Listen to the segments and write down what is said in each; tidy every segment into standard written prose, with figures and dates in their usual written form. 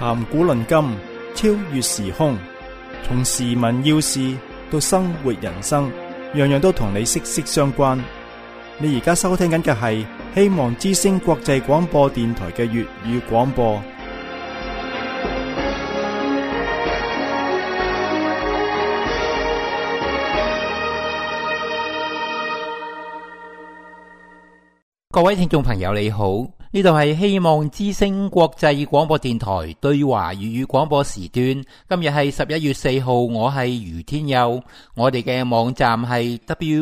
談古論今，超越時空，從時聞要事到生活人生，樣樣都同你息息相關。你而家收聽緊嘅係希望之聲國際廣播電台嘅粵語廣播。 各位聽眾朋友你好，呢度係希望之聲國際廣播電台對華粵語廣播時段。今日係11月4號，我係余天佑。我哋嘅網站係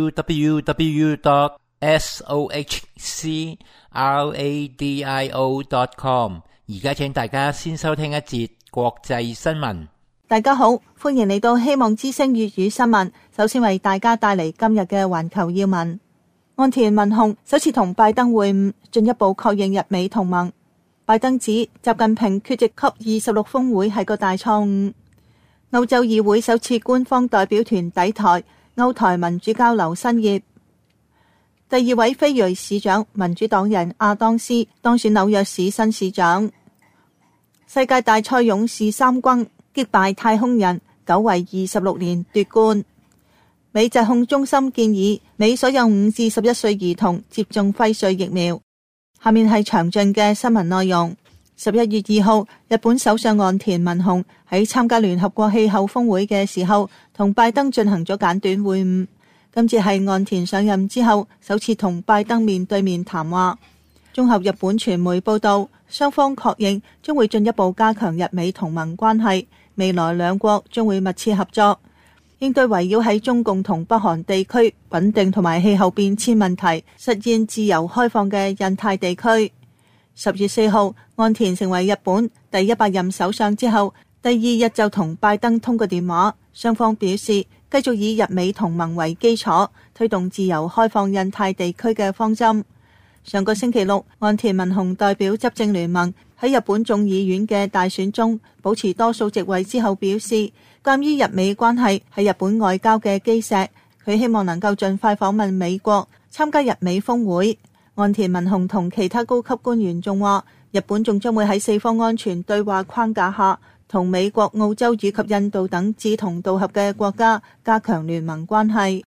www.sohcradio.com。而家請大家先收聽一節國際新聞。 大家好，歡迎嚟到希望之聲粵語新聞。首先為大家帶嚟今日嘅環球要聞。岸田文雄首次同拜登會晤，進一步確認日美同盟。拜登指習近平缺席 COP26 峰會係個大錯誤。歐洲議會首次官方代表團抵台，歐台民主交流新頁。第二位非裔市長民主黨人阿當斯當選紐約市新市長。世界大賽勇士三軍擊敗太空人，久違26年奪冠。美疾控中心建議美所有5至11歲兒童接種輝瑞疫苗。下面係詳盡嘅新聞內容。11月2號，日本首相岸田文雄喺參加聯合國氣候峰會嘅時候，同拜登進行咗簡短會晤。今次係岸田上任之後首次同拜登面對面談話。綜合日本傳媒報道，雙方確認將會進一步加強日美同盟關係，未來兩國將會密切合作，應對圍繞喺中共同北韓地區穩定同埋氣候變遷問題，實現自由開放嘅印太地區。10月4號，岸田成為日本第100任首相之後，第2日就同拜登通過電話，雙方表示繼續以日美同盟為基礎，推動自由開放印太地區嘅方針。上個星期六，岸田文雄代表執政聯盟喺日本眾議院嘅大選中保持多數席位之後表示，鑒於日美關係係日本外交嘅基石，佢希望能夠盡快訪問美國，參加日美峰會。岸田文雄同其他高級官員仲話，日本仲將會喺四方安全對話框架下，同美國、澳洲以及印度等志同道合嘅國家加強聯盟關係。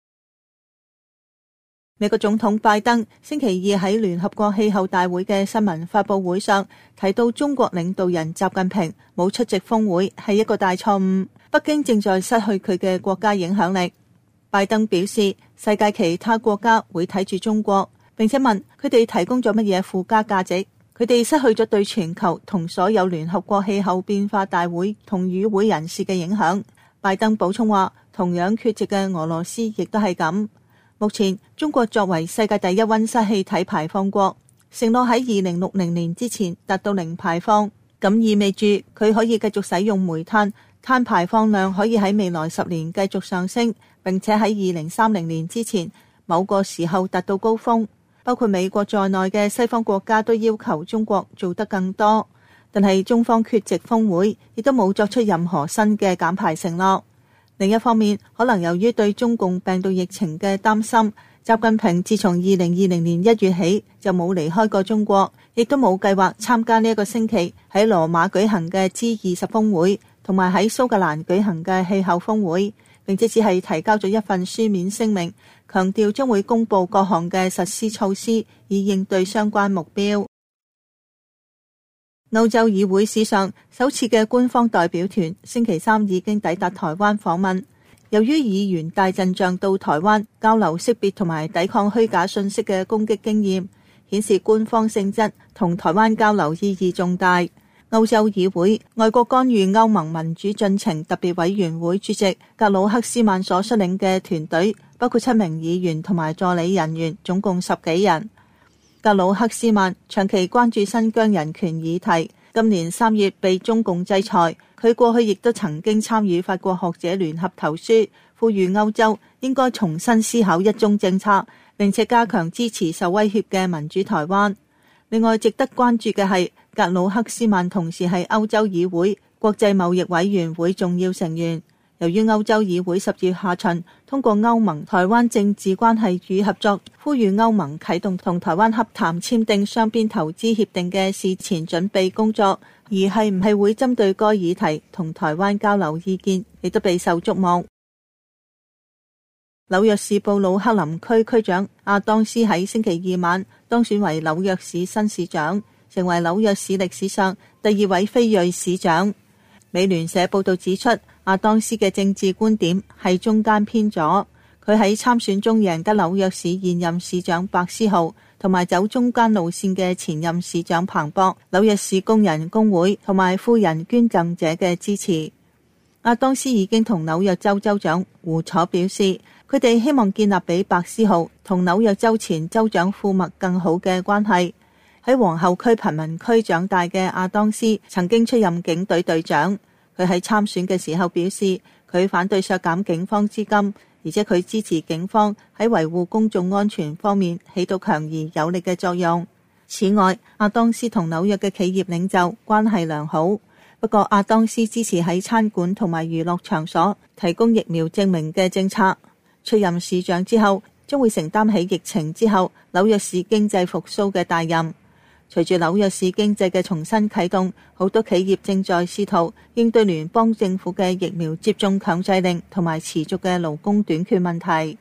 美國總統拜登星期二喺聯合國氣候大會嘅新聞發佈會上提到，中國領導人習近平冇出席峰會係一個大錯誤，北京正在失去佢嘅國家影響力。拜登表示，世界其他國家會睇住中國，並且問佢哋提供咗乜嘢附加價值，佢哋失去咗對全球同所有聯合國氣候變化大會同與會人士嘅影響。拜登補充話，同樣缺席嘅俄羅斯亦都係咁。目前中國作為世界第一溫室氣體排放國，承諾喺2060年之前達到零排放，咁意味住佢可以繼續使用煤炭，碳排放量可以喺未來10年繼續上升，並且喺2030年之前某個時候達到高峰。包括美國在內嘅西方國家都要求中國做得更多，但係中方缺席峰會，亦都冇作出任何新嘅減排承諾。另一方面，可能由於對中共病毒疫情嘅擔心，習近平自從2020年1月起就冇離開過中國，亦都冇計劃參加呢一個星期喺羅馬舉行嘅 G20 峰會，同埋喺蘇格蘭舉行嘅氣候峰會，並且只係提交咗一份書面聲明，強調將會公布各項嘅實施措施，以應對相關目標。歐洲議會史上首次嘅官方代表團星期三已經抵達台灣訪問。由於議員帶陣仗到台灣交流識別同埋抵抗虛假信息嘅攻擊經驗，顯示官方性質同台灣交流意義重大。歐洲議會外國干預歐盟民主進程特別委員會主席格魯克斯曼所率領嘅團隊，包括7名議員同埋助理人員，總共10幾人。格魯克斯曼長期關注新疆人權議題，今年3月被中共制裁。佢過去亦都曾經參與法國學者聯合投書，呼籲歐洲應該重新思考一中政策，並且加強支持受威脅嘅民主台灣。另外值得關注嘅係，格魯克斯曼同時係歐洲議會國際貿易委員會重要成員。 由於歐洲議會10月下旬通過歐盟台灣政治關係與合作，呼籲歐盟啟動同台灣洽談簽訂雙邊投資協定嘅事前準備工作，而係唔係會針對該議題同台灣交流意見，亦都備受矚目。紐約市布魯克林區區長亞當斯喺星期二晚當選為紐約市新市長，成為紐約市歷史上第2位非裔市長。美聯社報道指出，亞當斯嘅政治觀點係中間偏左，佢喺參選中贏得紐約市現任市長白思豪同埋走中間路線嘅前任市長彭博、紐約市工人工會同埋富人捐贈者嘅支持。亞當斯已經同紐約州州長胡楚表示，佢哋希望建立比白思豪同紐約州前州長庫麥更好嘅關係。喺皇后區貧民區長大嘅亞當斯曾經出任警隊隊長，佢喺參選嘅時候表示，佢反對削減警方資金，而且佢支持警方喺維護公眾安全方面起到強而有力嘅作用。此外，亞當斯同紐約嘅企業領袖關係良好，不過亞當斯支持喺餐館同埋娛樂場所提供疫苗證明嘅政策。出任市長之後，將會承擔起疫情之後紐約市經濟復甦嘅大任。隨住紐約市經濟嘅重新啟動，好多企業正在試圖應對聯邦政府嘅疫苗接種強制令同埋持續嘅勞工短缺問題。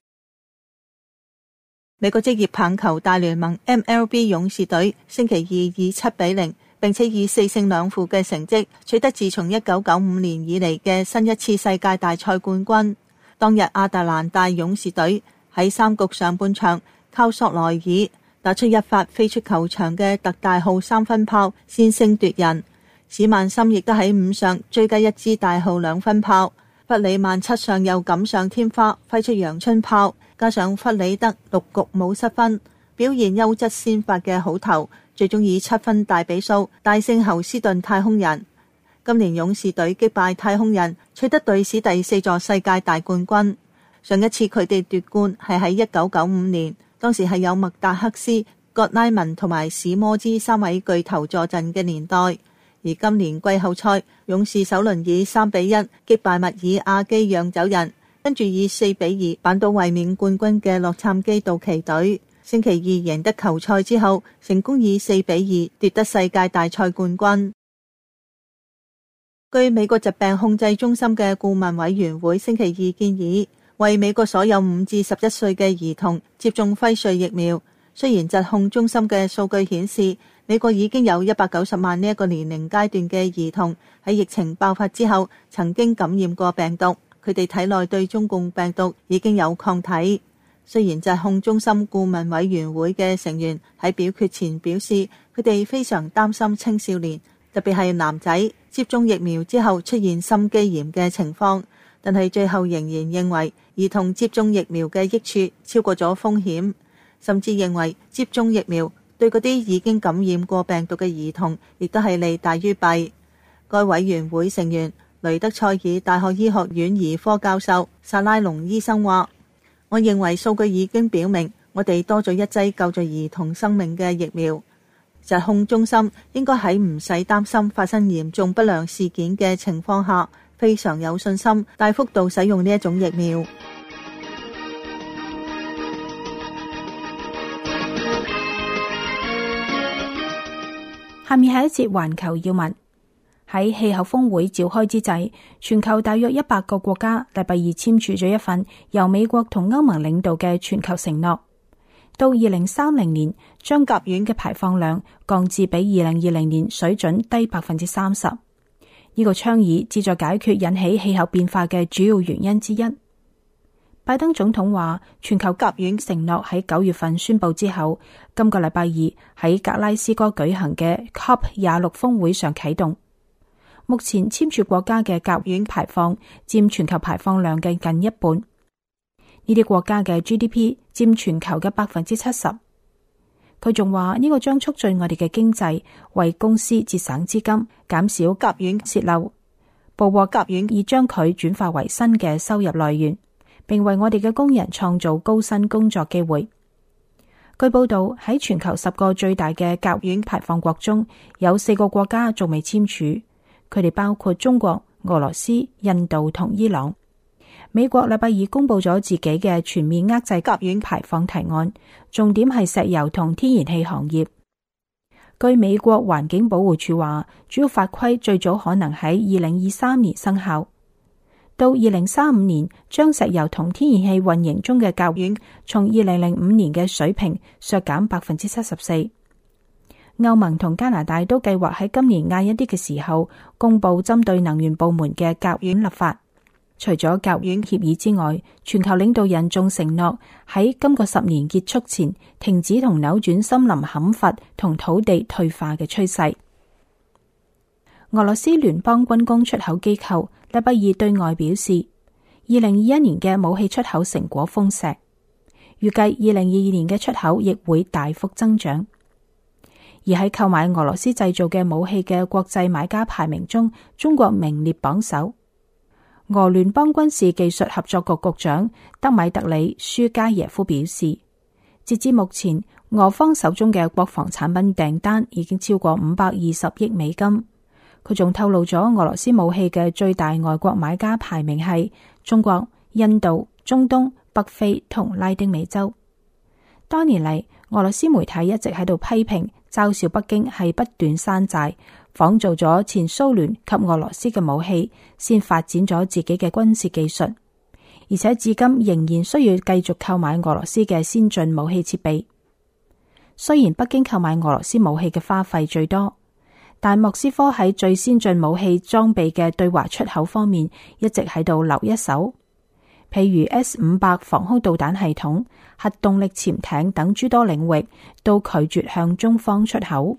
美國職業棒球大聯盟 MLB 勇士隊星期二以7-0，並且以4勝2負嘅成績取得自從1995年以嚟嘅新一次世界大賽冠軍。當日亞特蘭大勇士隊喺3局上半場靠索萊爾打出一發飛出球場嘅特大號3分炮，先聲奪人。史曼森亦都喺5上追加一支大號2分炮，弗里曼7上又錦上添花，揮出陽春炮，加上弗里德6局冇失分，表現優質先發嘅好投，最終以7分大比數大勝侯斯頓太空人。今年勇士隊擊敗太空人，取得隊史第4座世界大冠軍。上一次佢哋奪冠係喺1995年。當時係有麥達克斯、葛拉文同埋史摩茲3位巨頭坐鎮嘅年代，而今年季後賽，勇士首輪以3-1擊敗密爾瓦基釀酒人，跟住以4-2扳倒衛冕冠軍嘅洛杉磯道奇隊。星期二贏得球賽之後，成功以4-2奪得世界大賽冠軍。據美國疾病控制中心嘅顧問委員會星期二建議，為美國所有5至11歲嘅兒童接種輝瑞疫苗。雖然疾控中心嘅數據顯示，美國已經有190萬呢一個年齡階段嘅兒童喺疫情爆發之後曾經感染過病毒，佢哋體內對中共病毒已經有抗體。雖然疾控中心顧問委員會嘅成員喺表決前表示，佢哋非常擔心青少年，特別係男仔接種疫苗之後出現心肌炎嘅情況。但係最後仍然認為兒童接種疫苗嘅益處超過咗風險，甚至認為接種疫苗對嗰啲已經感染過病毒嘅兒童亦都係利大於弊。該委員會成員雷德塞爾大學醫學院兒科教授薩拉隆醫生話，我認為數據已經表明我哋多咗一劑救助兒童生命嘅疫苗。疾控中心應該喺唔使擔心發生嚴重不良事件嘅情況下，非常有信心大幅度使用呢一種疫苗。 下面係一節環球要聞。喺氣候峰會召開之際，全球大約100個國家禮拜二簽署咗一份由美國同歐盟領導嘅全球承諾，到2030年將甲烷嘅排放量降至比2020年水準低30%。呢個倡議旨在解決引起氣候變化嘅主要原因之一。拜登總統話，全球甲烷承諾喺9月份宣布之後，今個禮拜二喺格拉斯哥舉行嘅 COP26 峰會上啟動。目前簽署國家嘅甲烷排放佔全球排放量嘅近一半，呢啲國家嘅 GDP 佔全球嘅70%。佢仲話呢個將促進我哋嘅經濟，為公司節省資金，減少甲烷洩漏。捕獲甲烷以將佢轉化為新嘅收入來源，並為我哋嘅工人創造高薪工作機會。據報道，喺全球10個最大嘅甲烷排放國中，有4個國家仲未簽署，佢哋包括中國、俄羅斯、印度同伊朗。 美國禮拜二公布咗自己嘅全面遏制甲烷排放提案，重點係石油同天然氣行業。據美國環境保護署話，主要法規最早可能喺2023年生效，到2035年將石油同天然氣運營中嘅甲烷從2005年嘅水平削減74%。歐盟同加拿大都計劃喺今年晏一啲嘅時候公布針對能源部門嘅甲烷立法。除咗甲烷協議之外，全球領導人仲承諾喺今個10年結束前停止同扭轉森林砍伐同土地退化嘅趨勢。俄羅斯聯邦軍工出口機構禮拜二對外表示，2021年嘅武器出口成果豐碩，預計2022年嘅出口亦會大幅增長。而喺購買俄羅斯製造嘅武器嘅國際買家排名中，中國名列榜首。俄聯邦軍事技術合作局局長德米特里舒加耶夫表示，截至目前，俄方手中嘅國防產品訂單已經超過520億美金。佢仲透露咗俄羅斯武器嘅最大外國買家排名係中國、印度、中東、北非同拉丁美洲。多年嚟，俄羅斯媒體一直喺度批評嘲笑北京係不斷山寨，仿造咗前蘇聯及俄羅斯嘅武器，先發展咗自己嘅軍事技術，而且至今仍然需要繼續購買俄羅斯嘅先進武器設備。雖然北京購買俄羅斯武器嘅花費最多，但莫斯科喺最先進武器裝備嘅對華出口方面一直喺度留一手，譬如 S-500 防空導彈系統、核動力潛艇等諸多領域都拒絕向中方出口。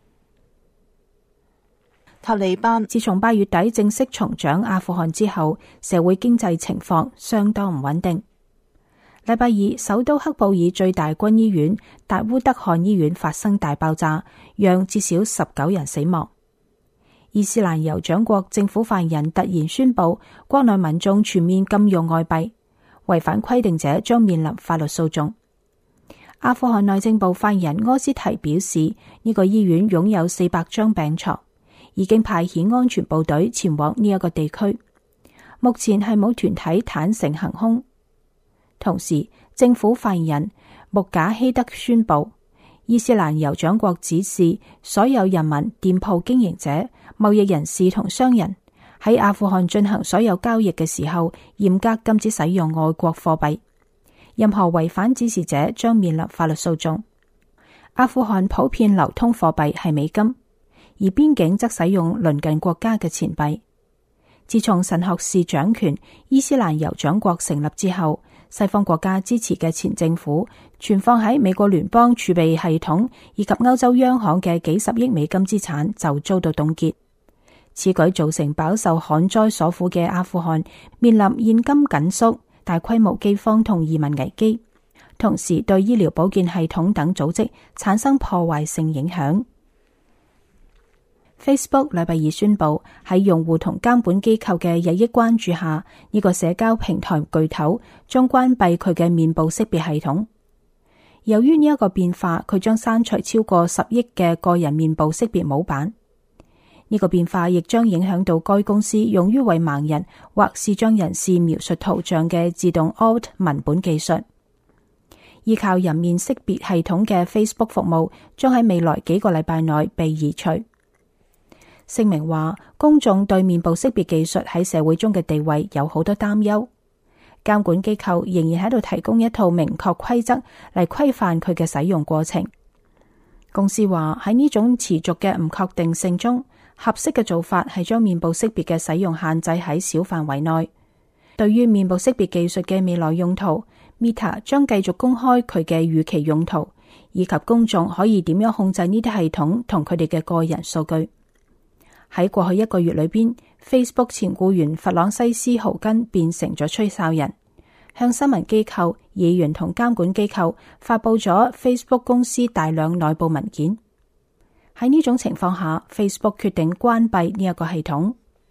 塔利班自從8月底正式重掌阿富汗之後，社會經濟情況相當唔穩定。禮拜二，首都喀布爾最大軍醫院達烏德汗醫院發生大爆炸，讓至少19人死亡。伊斯蘭酋長國政府發言人突然宣布，國內民眾全面禁用外幣，違反規定者將面臨法律訴訟。阿富汗內政部發言人柯斯提表示，呢個醫院擁有400張病床，已經派遣安全部隊前往呢一個地區。目前係冇團體坦誠行兇。同時，政府發言人穆賈希德宣布，伊斯蘭酋長國指示所有人民、店鋪經營者、貿易人士同商人喺阿富汗進行所有交易嘅時候，嚴格禁止使用外國貨幣。任何違反指示者將面臨法律訴訟。阿富汗普遍流通貨幣係美金，而邊境則使用鄰近國家嘅錢幣。自從神學士掌權、伊斯蘭酋長國成立之後，西方國家支持嘅前政府存放喺美國聯邦儲備系統以及歐洲央行嘅幾十億美金資產就遭到凍結。此舉造成飽受旱災所苦嘅阿富汗面臨現金緊縮、大規模饑荒同移民危機，同時對醫療保健系統等組織產生破壞性影響。Facebook 禮拜二宣布，喺用戶同監管機構嘅日益關注下，呢個社交平台巨頭將關閉佢嘅面部識別系統。由於呢一個變化，佢將刪除超過10億嘅個人面部識別模板。呢個變化亦將影響到該公司用於為盲人或視障人士描述圖像嘅自動 Alt 文本技術。依靠人面識別系統嘅 Facebook 服務將喺未來幾個禮拜內被移除。聲明話，公眾對面部識別技術喺社會中嘅地位有好多擔憂。監管機構仍然喺度提供一套明確規則嚟規範佢嘅使用過程。公司話，喺呢種持續嘅唔確定性中，合適嘅做法係將面部識別嘅使用限制喺小範圍內。對於面部識別技術嘅未來用途， Meta 將繼續公開佢嘅預期用途，以及公眾可以點樣控制呢啲系統同佢哋嘅個人數據。喺過去1個月裏邊， Facebook 前僱員弗朗西斯豪根變成咗吹哨人，向新聞機構、議員同監管機構發佈咗 Facebook 公司大量內部文件。喺呢種情況下， Facebook 決定關閉呢一個系統。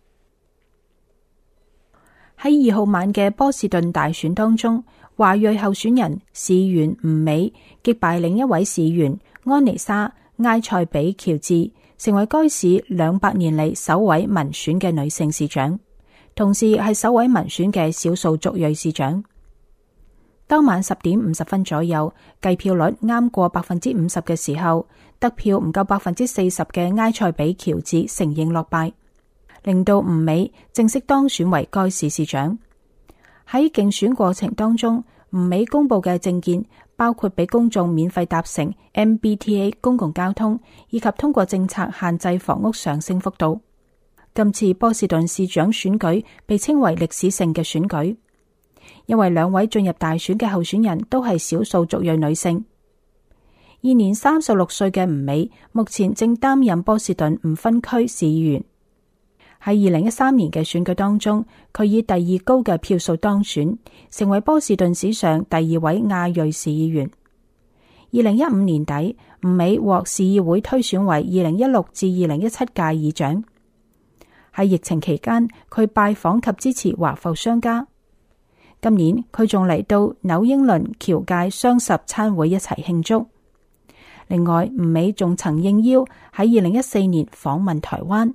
喺2號晚嘅波士頓大選當中，華裔候選人市議員吳美擊敗另一位市議員安妮莎埃塞比喬治，成為該市200年嚟首位民選嘅女性市長， 同時係首位民選嘅少數族裔市長。當晚10點50分左右，計票率啱過50%嘅時候，得票唔夠40%嘅埃塞比喬治承認落敗，令到吳美正式當選為該市市長。喺競選過程當中，吳美公布嘅政見包括俾公眾免費搭乘 MBTA 公共交通，以及通過政策限制房屋上升幅度。今次波士頓市長選舉被稱為歷史性嘅選舉，因為兩位進入大選嘅候選人都係少數族裔女性。現年36歲嘅吳美目前正擔任波士頓唔分區市議員。喺2013年嘅選舉當中，佢以第二高嘅票數當選，成為波士頓史上第2位亞裔市議員。2015年底，吳美獲市議會推選為2016至2017屆議長。喺疫情期間，佢拜訪及支持華埠商家。今年佢仲嚟到紐英倫僑界雙十餐會一齊慶祝。另外，吳美仲曾應邀喺2014年訪問台灣。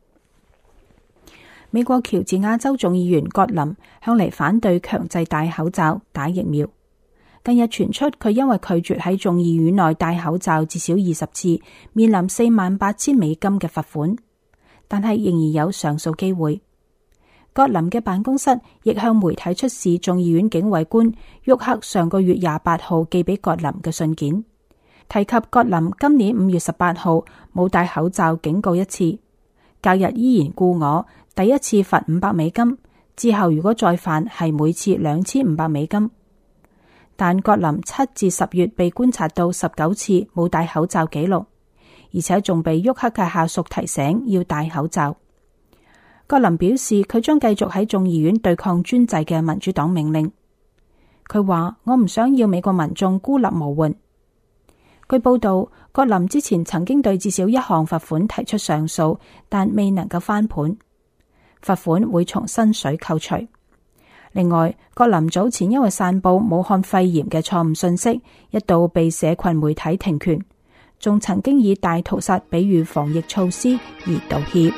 美國喬治亞州眾議員葛林向嚟反對強制戴口罩、打疫苗。近日傳出佢因為拒絕喺眾議院內戴口罩至少20次，面臨48,000美金嘅罰款，但係仍然有上訴機會。葛林嘅辦公室亦向媒體出示眾議院警衛官沃克上個月28號寄俾葛林嘅信件，提及葛林今年5月18號冇戴口罩警告一次，隔日依然故我，第一次罰500美金，之後如果再犯係每次2500美金。但葛林7至10月被觀察到19次冇戴口罩記錄，而且仲被沃克嘅下屬提醒要戴口罩。葛林表示佢將繼續喺眾議院對抗專制嘅民主黨命令。佢話：我唔想要美國民眾孤立無援。據報道，葛林之前曾經對至少一項罰款提出上訴，但未能夠翻盤。罰款會從薪水扣除。另外，葛林早前因為散布武漢肺炎嘅錯誤信息，一度被社群媒體停權，仲曾經以大屠殺比喻防疫措施而道歉。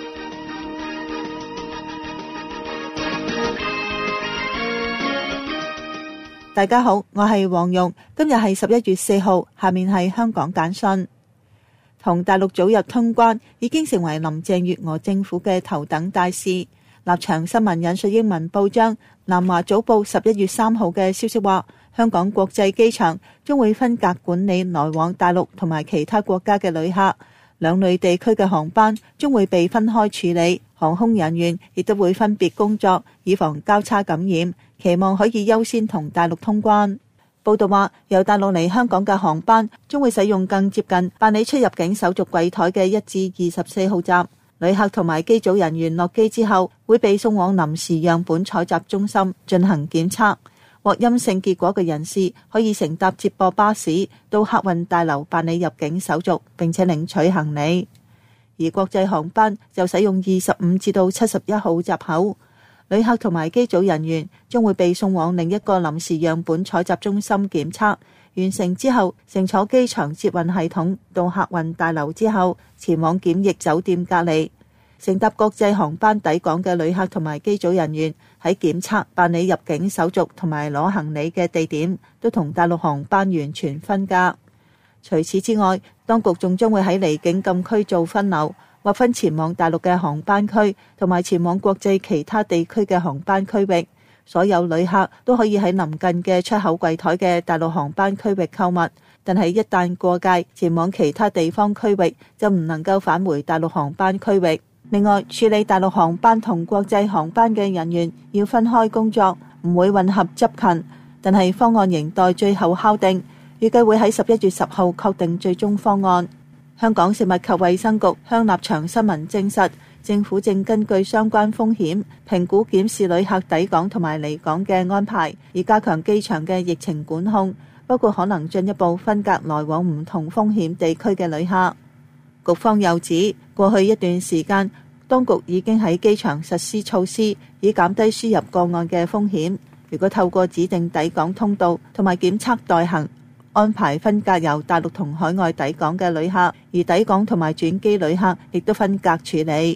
大家好，我係黃容，今日係11月4號，下面係香港簡訊。同大陸早日通關已經成為林鄭月娥政府嘅頭等大事。立場新聞引述英文報章南華早報11月3號嘅消息話，香港國際機場將會分隔管理來往大陸同埋其他國家嘅旅客，兩類地區嘅航班將會被分開處理，航空人員亦都會分別工作，以防交叉感染，期望可以優先同大陸通關。報道話，由大陸嚟香港嘅航班將會使用更接近辦理出入境手續櫃台嘅1至24號閘，旅客同埋機組人員落機之後會被送往臨時樣本採集中心進行檢測，獲陰性結果嘅人士可以乘搭接駁巴士到客運大樓辦理入境手續並且領取行李。而國際航班就使用25至到71號閘口，旅客同埋機組人員將會被送往另一個臨時樣本採集中心檢測，完成之後乘坐機場接運系統到客運大樓之後前往檢疫酒店隔離。乘搭國際航班抵港嘅旅客同埋機組人員喺檢測、辦理入境手續同埋攞行李嘅地點都同大陸航班完全分隔。除此之外，當局仲將會喺離境禁區做分流，劃分前往大陸嘅航班區同埋前往國際其他地區嘅航班區域。所有旅客都可以喺臨近嘅出口櫃台嘅大陸航班區域購物，但係一旦過界前往其他地方區域，就唔能夠返回大陸航班區域。另外，處理大陸航班同國際航班嘅人員要分開工作，唔會混合執勤，但係方案仍待最後敲定，預計會喺11月10號確定最終方案。香港食物及衛生局向立場新聞證實，政府正根據相關風險評估檢視旅客抵港同埋離港嘅安排，以加強機場嘅疫情管控，包括可能進一步分隔來往唔同風險地區嘅旅客。局方又指，過去一段時間，當局已經喺機場實施措施，以減低輸入個案嘅風險。如果透過指定抵港通道同埋檢測代行，安排分隔由大陸同海外抵港嘅旅客，而抵港同埋轉機旅客亦都分隔處理。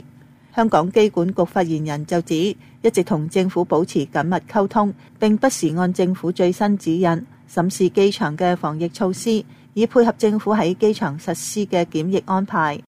香港機管局發言人就指，一直同政府保持緊密溝通，並不時按政府最新指引審視機場嘅防疫措施，以配合政府喺機場實施嘅檢疫安排。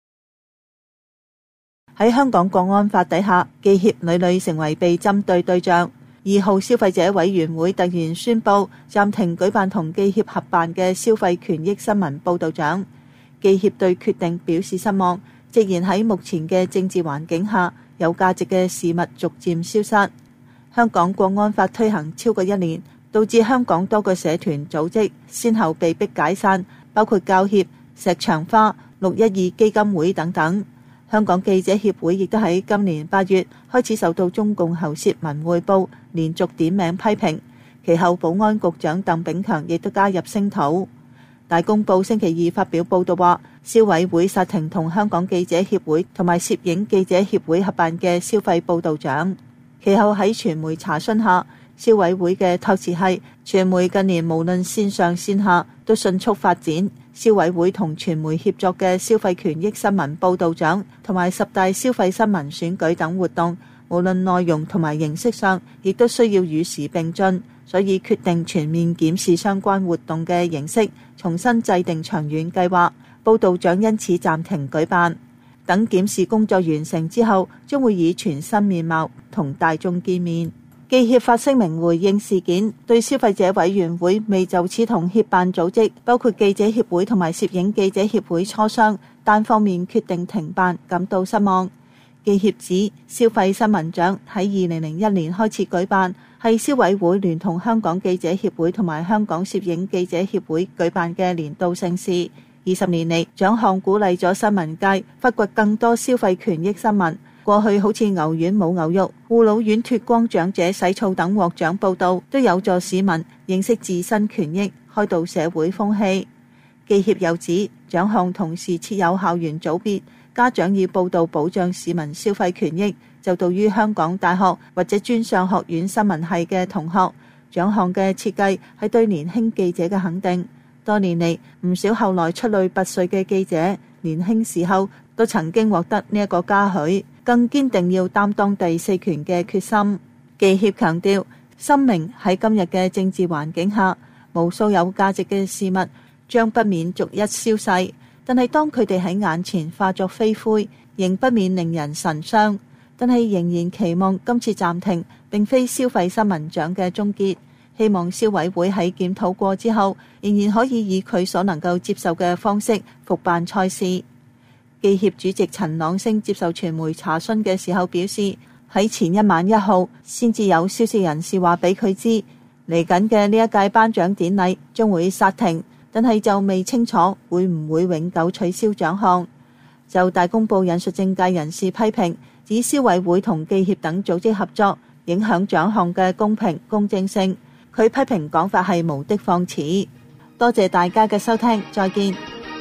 喺香港國安法底下，記協屢屢成為被針對對象。2號消費者委員會突然宣布暫停舉辦同記協合辦嘅消費權益新聞報導獎。記協對決定表示失望，直言喺目前嘅政治環境下，有價值嘅事物逐漸消失。香港國安法推行超過1年，導致香港多個社團組織先後被迫解散，包括教協、石牆花、612基金會等等。香港記者協會亦都喺今年8月開始受到中共喉舌文匯報連續點名批評，其後保安局長鄧炳強亦都加入聲討。大公報星期2發表報道話，消委會剎停同香港記者協會同埋攝影記者協會合辦嘅消費報導獎。其後喺傳媒查詢下，消委會嘅託詞係傳媒近年無論線上線下都迅速發展，消委會同傳媒協作嘅消費權益新聞報導獎同埋10大消費新聞選舉等活動，無論內容同埋形式上，亦都需要與時並進，所以決定全面檢視相關活動嘅形式，重新制定長遠計劃。報導獎因此暫停舉辦，等檢視工作完成之後，將會以全新面貌同大眾見面。記協發聲明回應事件，對消費者委員會未就此同協辦組織包括記者協會同埋攝影記者協會磋商，單方面決定停辦感到失望。記協指消費新聞獎喺2001年開始舉辦，係消委會聯同香港記者協會同埋香港攝影記者協會舉辦嘅年度盛事。20年嚟，獎項鼓勵咗新聞界發掘更多消費權益新聞。過去好似牛丸冇牛肉、護老院脫光長者洗澡等獲獎報道，都有助市民認識自身權益，開導社會風氣。記協又指獎項同時設有校園組別，家長要報道保障市民消費權益，就讀於香港大學或者專上學院新聞系嘅同學。獎項嘅設計係對年輕記者嘅肯定。多年嚟，唔少後來出類拔萃嘅記者，年輕時候都曾經獲得呢一個嘉許，更堅定要擔當第四權嘅決心。記協強調，深明喺今日嘅政治環境下，無數有價值嘅事物將不免逐一消逝，但係當佢哋喺眼前化作飛灰，仍不免令人神傷。但係仍然期望今次暫停並非消費新聞獎嘅終結，希望消委會喺檢討過之後，仍然可以以佢所能夠接受嘅方式復辦賽事。記協主席陳朗升接受傳媒查詢嘅時候表示，喺前一晚1號先至有消息人士話俾佢知，嚟緊嘅呢一屆頒獎典禮將會剎停，但係就未清楚會唔會永久取消獎項。就大公報引述政界人士批評，指消委會同記協等組織合作，影響獎項嘅公平公正性。佢批評講法係無的放矢。多謝大家嘅收聽，再見。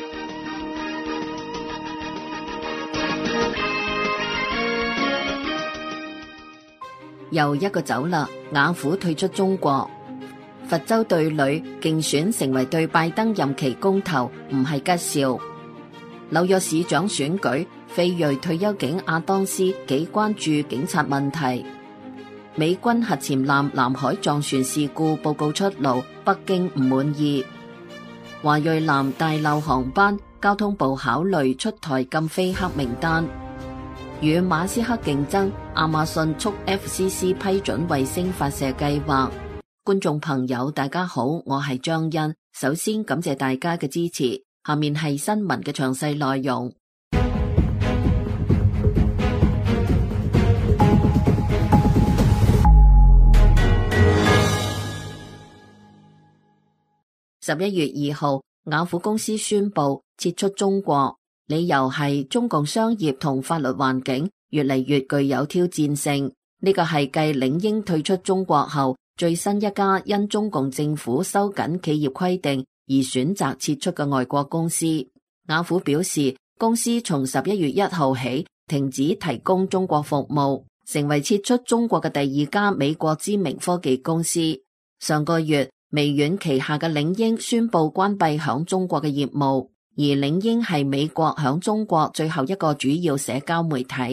又一個走啦，雅虎退出中國。佛州對壘競選成為對拜登任期公投，唔係吉兆。紐約市長選舉，非裔退休警阿當斯幾關注警察問題。美軍核潛艦南海撞船事故報告出爐，北京唔滿意。華裔艦大漏航班，交通部考慮出台禁飛黑名單。與馬斯克競爭，亞馬遜促 FCC 批准衛星發射計劃。觀眾朋友大家好，我係張欣，首先感謝大家嘅支持，下面係新聞嘅詳細內容。11月2號，雅虎公司宣布撤出中國。理由係中共商業同法律環境越嚟越具有挑戰性，呢個係繼領英退出中國後最新一家因中共政府收緊企業規定而選擇撤出嘅外國公司。雅虎表示，公司從11月1號起停止提供中國服務，成為撤出中國嘅第2家美國知名科技公司。上個月，微軟旗下嘅領英宣布關閉響中國嘅業務。而領英係美國響中國最後一個主要社交媒體。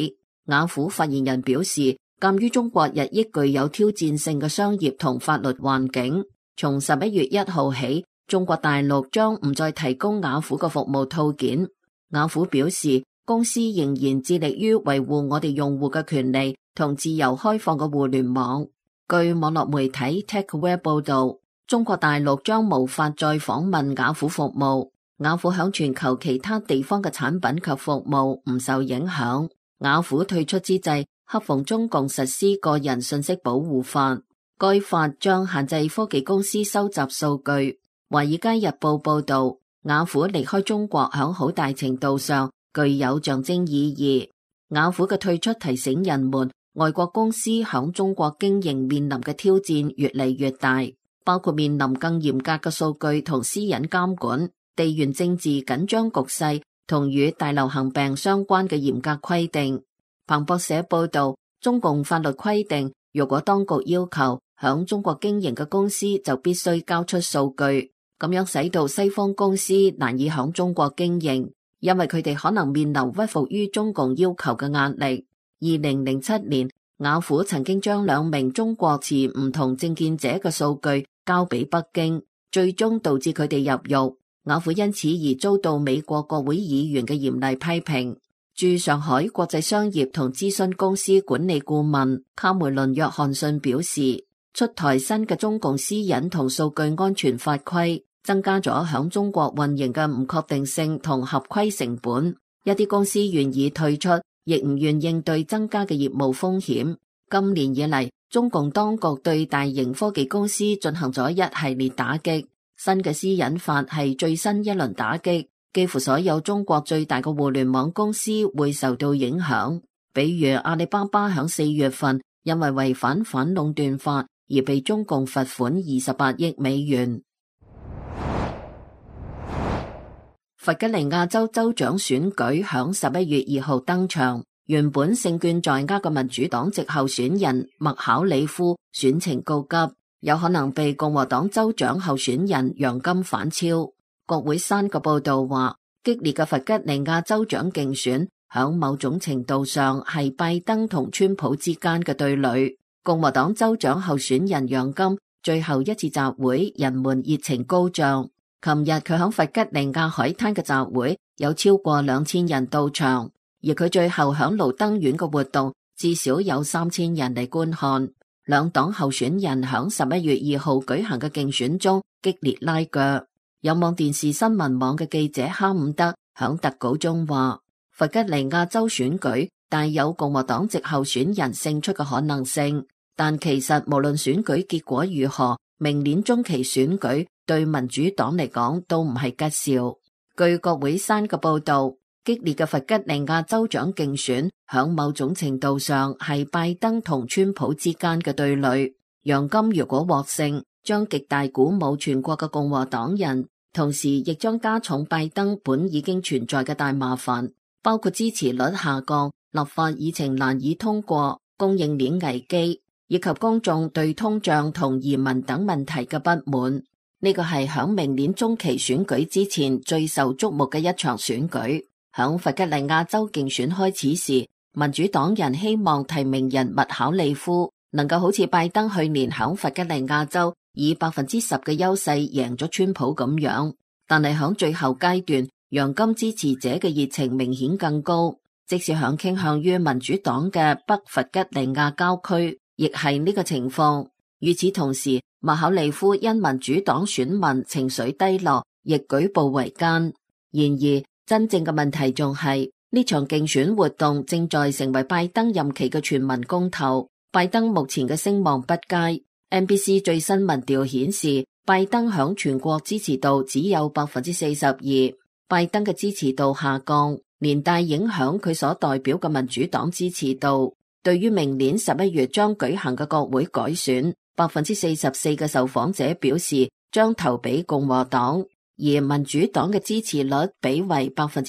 雅虎發言人表示，鑒於中國日益具有挑戰性嘅商業同法律環境，從11月1號起，中國大陸將唔再提供雅虎嘅服務套件。雅虎表示，公司仍然致力於維護我哋用戶嘅權利同自由開放嘅互聯網。據網絡媒體 TechWare 報道，中國大陸將無法再訪問雅虎服務。雅虎響全球其他地方嘅產品及服務唔受影響。雅虎退出之際，恰逢中共實施個人信息保護法，該法將限制科技公司收集數據。華爾街日報報道，雅虎離開中國響好大程度上具有象徵意義。雅虎嘅退出提醒人們，外國公司響中國經營面臨嘅挑戰越嚟越大，包括面臨更嚴格嘅數據同私隱監管、地緣政治緊張局勢同與大流行病相關嘅嚴格規定。彭博社報道，中共法律規定，如果當局要求響中國經營嘅公司就必須交出數據，咁樣使到西方公司難以響中國經營，因為佢哋可能面臨屈服於中共要求嘅壓力。2007年，雅虎曾經將2名中國持唔同政見者嘅數據交俾北京，最終導致佢哋入獄。雅虎因此而遭到美國國會議員嘅嚴厲批評。駐上海國際商業同諮詢公司管理顧問卡梅倫約翰遜表示，出台新嘅中共私隱同數據安全法規，增加咗響中國運營嘅唔確定性同合規成本。一啲公司願意退出，亦唔願應對增加嘅業務風險。今年以嚟，中共當局對大型科技公司進行咗一系列打擊。新嘅私隱法係最新一輪打擊，幾乎所有中國最大嘅互聯網公司會受到影響。比如阿里巴巴響4月份因為違反反壟斷法而被中共罰款28億美元。弗吉尼亞州州長選舉響11月2號登場，原本勝券在握嘅民主黨籍候選人麥考里夫選情告急，有可能被共和黨州長候選人楊金反超。國會山嘅報道話，激烈嘅弗吉尼亞州長競選響某種程度上係拜登同川普之間嘅對壘。共和黨州長候選人楊金最後一次集會，人們熱情高漲。琴日佢響弗吉尼亞海灘嘅集會有超過2000人到場，而佢最後響盧登縣嘅活動至少有3000人嚟觀看。兩黨候選人響11月2號舉行嘅競選中激烈拉鋸。有網電視新聞網嘅記者哈伍德響特稿中話，弗吉尼亞州選舉帶有共和黨籍候選人勝出嘅可能性，但其實無論選舉結果如何，明年中期選舉對民主黨嚟講都唔係吉兆。據國會山嘅報道，激烈嘅弗吉尼亞州長競選響某種程度上係拜登同川普之間嘅對壘。楊金如果獲勝，將極大鼓舞全國嘅共和黨人，同時亦將加重拜登本已經存在嘅大麻煩，包括支持率下降、立法議程難以通過、供應鏈危機，以及公眾對通脹同移民等問題嘅不滿。呢個係響明年中期選舉之前最受矚目嘅一場選舉。響弗吉尼亞州競選開始時，民主黨人希望提名人麥考利夫能夠好似拜登去年響弗吉尼亞州以10%嘅優勢贏咗川普咁樣，但係響最後階段，楊金支持者嘅熱情明顯更高，即使響傾向於民主黨嘅北弗吉尼亞郊區，亦係呢個情況。與此同時，麥考利夫因民主黨選民情緒低落，亦舉步維艱。然而，真正嘅問題仲係呢場競選活動正在成為拜登任期嘅全民公投。拜登目前嘅聲望不佳。NBC 最新民調顯示，拜登響全國支持度只有42%，拜登嘅支持度下降，連帶影響佢所代表嘅民主黨支持度。對於明年11月將舉行嘅國會改選，44%嘅受訪者表示將投俾共和黨，而民主黨嘅支持率比為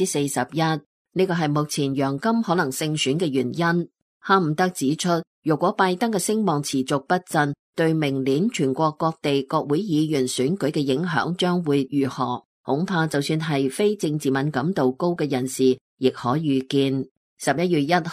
41%。呢個係目前楊金可能勝選嘅原因。哈伍德指出，如果拜登嘅聲望持續不振，對明年全國各地國會議員選舉嘅影響將會如何？恐怕就算係非政治敏感度高嘅人士，亦可預見。11月1號，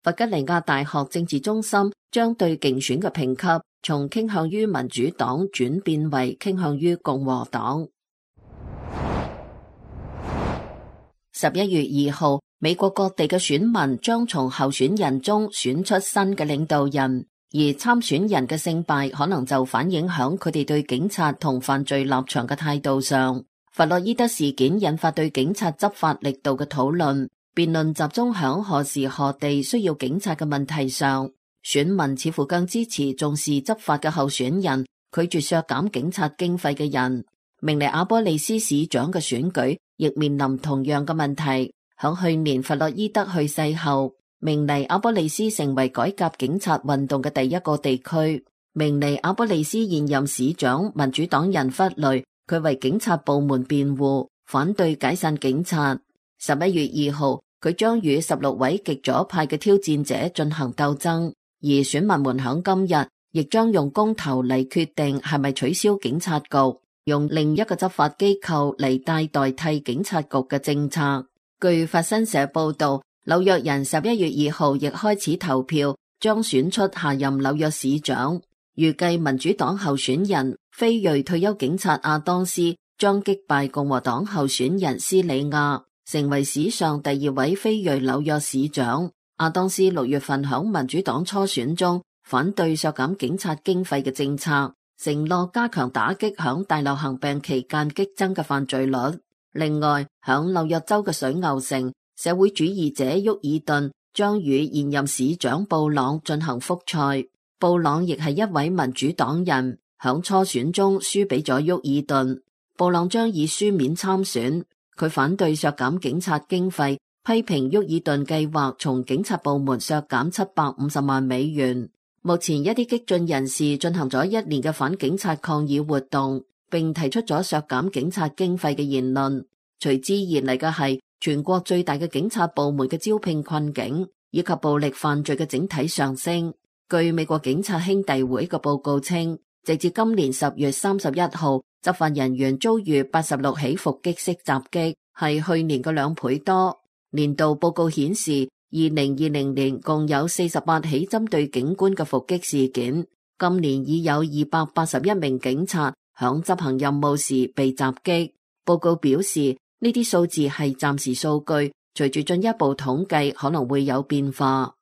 弗吉尼亞大學政治中心將對競選嘅評級從傾向於民主黨轉變為傾向於共和黨。11月2號，美國各地嘅選民將從候選人中選出新嘅領導人，而參選人嘅勝敗可能就反映響佢哋對警察同犯罪立場嘅態度上。弗洛伊德事件引發對警察執法力度嘅討論，辯論集中響何時何地需要警察嘅問題上。選民似乎更支持重視執法嘅候選人，拒絕削減警察經費嘅人。明尼阿波利斯市長嘅選舉亦面臨同樣嘅問題。響去年弗洛伊德去世後，明尼阿波利斯成為改革警察運動嘅第一個地區。明尼阿波利斯現任市長民主黨人弗雷，佢為警察部門辯護，反對解散警察。11月2號，佢將與16位極左派嘅挑戰者進行鬥爭，而選民們響今日亦將用公投嚟決定係咪取消警察局，用另一個執法機構嚟代替警察局嘅政策。據法新社報道，紐約人11月2號亦開始投票，將選出下任紐約市長。預計民主黨候選人非裔退休警察亞當斯將擊敗共和黨候選人斯里亞，成為史上第2位非裔紐約市長。亞當斯6月份響民主黨初選中反對削減警察經費嘅政策，承諾加強打擊響大流行病期間激增嘅犯罪率。另外，響紐約州嘅水牛城，社會主義者沃爾頓將與現任市長布朗進行複賽。布朗亦係一位民主黨人，響初選中輸俾咗沃爾頓。布朗將以書面參選，佢反對削減警察經費，批評沃爾頓計劃從警察部門削減750萬美元。目前一啲激進人士進行咗1年嘅反警察抗議活動，並提出咗削減警察經費嘅言論。隨之而嚟嘅係全國最大嘅警察部門嘅招聘困境，以及暴力犯罪嘅整體上升。據美國警察兄弟會嘅報告稱，直至今年10月31號，執法人員遭遇86起伏擊式襲擊，係去年嘅2倍多。年度報告顯示，2020年共有48起針對警官嘅伏擊事件，今年已有281名警察響執行任務時被襲擊。報告表示，呢啲數字係暫時數據，隨住進一步統計可能會有變化。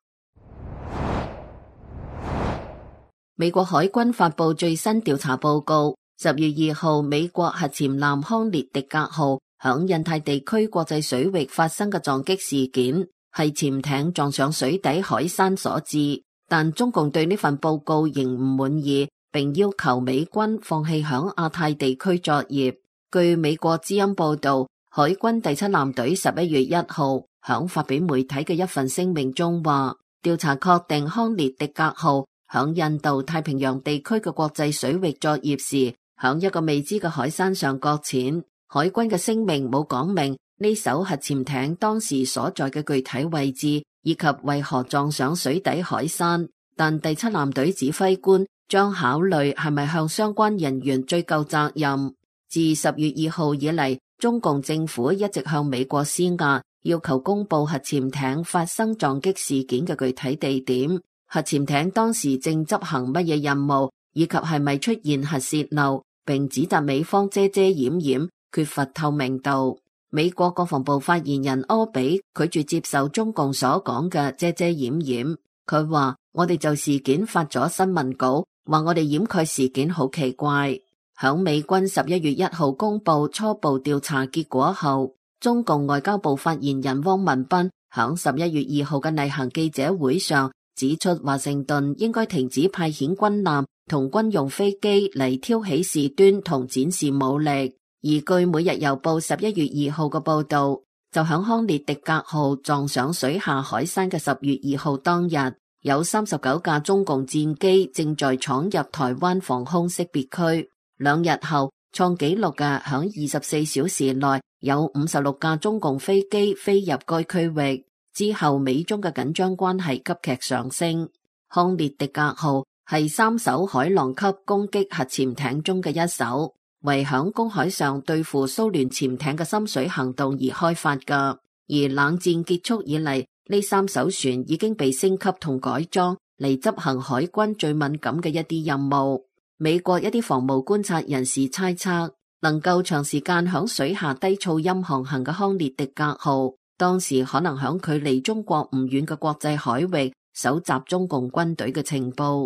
美國海軍發佈最新調查報告，10月2號，美國核潛艦康列狄格號響印太地區國際水域發生嘅撞擊事件，係潛艇撞上水底海山所致，但中共對呢份報告仍唔滿意，並要求美軍放棄響亞太地區作業。據美國之音報道，海軍第7艦隊11月1號響發俾媒體嘅一份聲明中話，調查確定康列狄格號響印度太平洋地區嘅國際水域作業時，響一個未知嘅海山上擱淺。海軍嘅聲明冇講明呢艘核潛艇當時所在嘅具體位置，以及為何撞上水底海山，但第7艦隊指揮官將考慮係咪向相關人員追究責任。自10月2號以嚟，中共政府一直向美國施壓，要求公布核潛艇發生撞擊事件嘅具體地點，核潛艇當時正執行乜嘢任務，以及係咪出現核洩漏，並指責美方遮遮掩掩，缺乏透明度。美國國防部發言人柯比拒絕接受中共所講嘅遮遮掩掩，佢話：我哋就事件發咗新聞稿，話我哋掩蓋事件好奇怪。響美軍11月1號公布初步調查結果後，中共外交部發言人汪文斌響11月2號嘅例行記者會上指出，華盛頓應該停止派遣軍艦同軍用飛機嚟挑起事端同展示武力。而據每日郵報11月2號嘅報道，就響康列狄格號撞上水下海山嘅10月2號當日，有39架中共戰機正在闖入台灣防空識別區。2日後，創紀錄嘅響24小時內有56架中共飛機飛入該區域。之後，美中嘅緊張關係急劇上升。康列狄格號係3艘海狼級攻擊核潛艇中嘅一艘，為響公海上對付蘇聯潛艇嘅深水行動而開發㗎。而冷戰結束以嚟，呢呢3艘船已經被升級同改裝嚟執行海軍最敏感嘅一啲任務。美國一啲防務觀察人士猜測，能夠長時間響水下低噪音航行嘅康列迪格號，當時可能響距離中國唔遠嘅國際海域搜集中共軍隊嘅情報。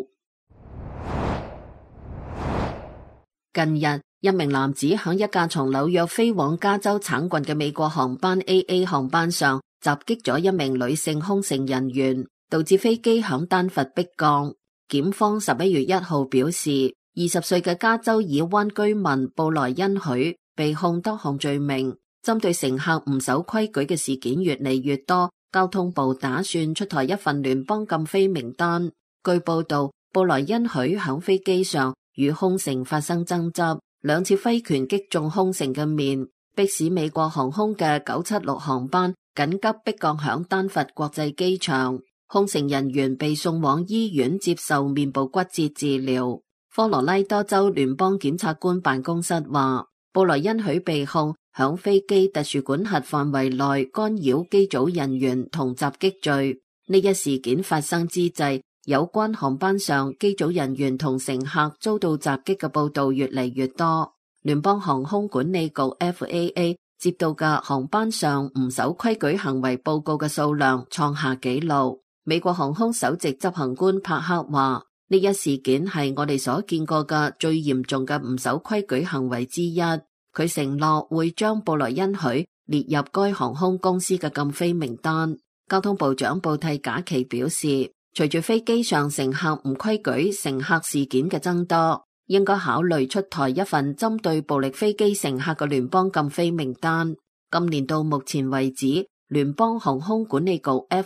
近日，一名男子響一架從紐約飛往加州橙郡嘅美國航班 AA 航班上襲擊咗一名女性空乘人員，導致飛機響丹佛迫降。檢方11月1號表示，20歲嘅加州爾灣居民布萊恩許被控多項罪名。針對乘客唔守規矩嘅事件越嚟越多，交通部打算出台一份聯邦禁飛名單。據報道，布萊恩許響飛機上與空乘發生爭執，2次揮拳擊中空乘嘅面，迫使美國航空嘅976航班緊急迫降響丹佛國際機場。空乘人員被送往醫院接受面部骨折治療。科羅拉多州聯邦檢察官辦公室話，布萊恩許被控響飛機特殊管轄範圍內干擾機組人員同襲擊罪。呢一事件發生之際，有關航班上機組人員同乘客遭到襲擊嘅報道越嚟越多。聯邦航空管理局 FAA 接到嘅航班上唔守規矩行為報告嘅數量創下紀錄。美國航空首席執行官帕克話，呢一事件係我哋所見過嘅最嚴重嘅唔守規矩行為之一。佢承諾會將布萊恩許列入該航空公司嘅禁飛名單。交通部長布蒂賈奇表示，隨住飛機上乘客唔規矩乘客事件嘅增多，應該考慮出台一份針對暴力飛機乘客嘅聯邦禁飛名單。今年到目前為止，聯邦航空管理局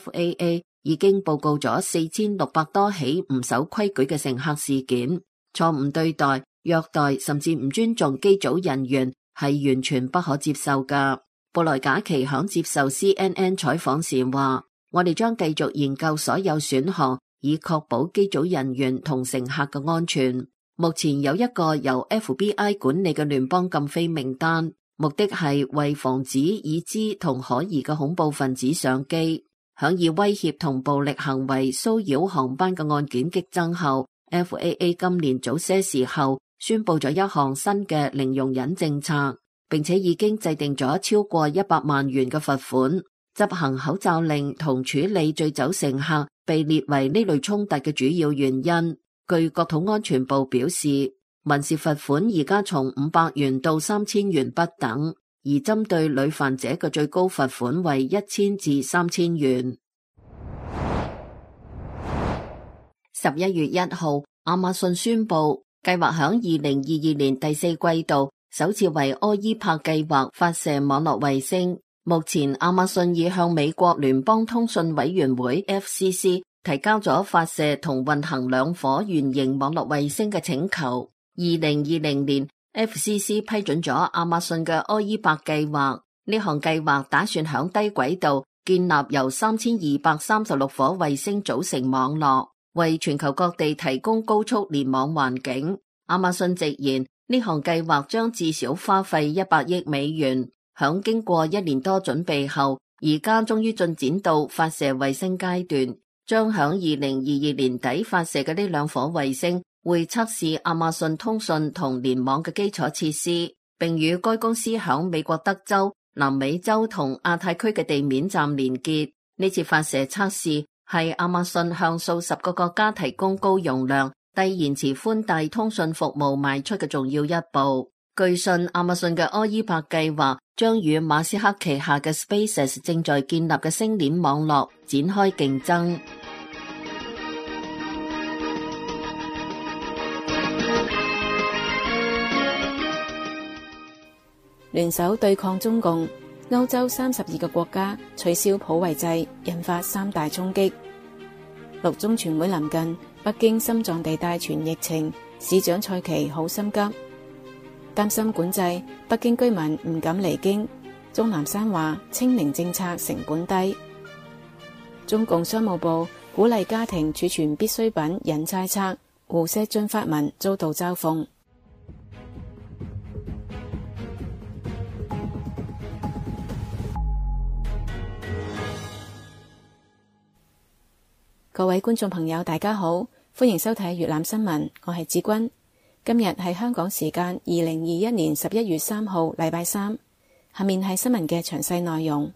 FAA 已經報告咗4600多起唔守規矩嘅乘客事件，錯誤對待、虐待甚至唔尊重機組人員係完全不可接受㗎。布萊賈奇響接受 CNN 採訪時話，我哋將繼續研究所有選項，以確保機組人員同乘客嘅安全。目前有一個由 FBI 管理嘅聯邦禁飛名單，目的係為防止已知同可疑嘅恐怖分子上機。響以威脅同暴力行為騷擾航班嘅案件激增後， FAA 今年早些時候宣布咗一項新嘅零容忍政策，並且已經制定咗超過100萬元嘅罰款。執行口罩令同處理醉酒乘客被列為呢類衝突嘅主要原因。據國土安全部表示，民事罰款而家從500元到3000元不等，而針對屢犯者嘅最高罰款為1000至3000元。11月1號，亞馬遜宣布計劃響2022年第4季度首次為柯伊柏計劃發射網絡衛星。目前亞馬遜已向美國聯邦通訊委員會 FCC 提交咗發射同運行2顆圓形網絡衛星嘅請求。2020年 FCC 批准咗亞馬遜嘅柯伊柏計劃，呢項計劃打算響低軌道建立由3236顆衛星組成網絡，為全球各地提供高速聯網環境。亞馬遜直言，呢項計劃將至少花費100億美元。響經過1年多準備後，而家終於進展到發射衛星階段，將響2022年底發射嘅呢2顆衛星會測試亞馬遜通訊同聯網嘅基礎設施，並與該公司響美國德州、南美洲同亞太區嘅地面站連結。呢次發射測試係亞馬遜向數十個國家提供高容量、低延遲寬帶通訊服務邁出嘅重要一步。據信，亞馬遜嘅柯伊柏計劃將與馬斯克旗下嘅 SpaceX 正在建立嘅星鏈網絡展開競爭。 聯手對抗中共，歐洲32個國家取消普惠制，引發3大衝擊。6中全會臨近，北京心臟地帶傳疫情，市長蔡奇好心急。擔心管制，北京居民唔敢離京。鍾南山話清零政策成本低。中共商務部鼓勵家庭儲存必需品引猜測，胡錫進發文遭到嘲諷。 各位觀眾朋友大家好，歡迎收睇粵覽新聞，我係子君。今日係香港時間2021年11月3號禮拜三，下面係新聞嘅詳細內容。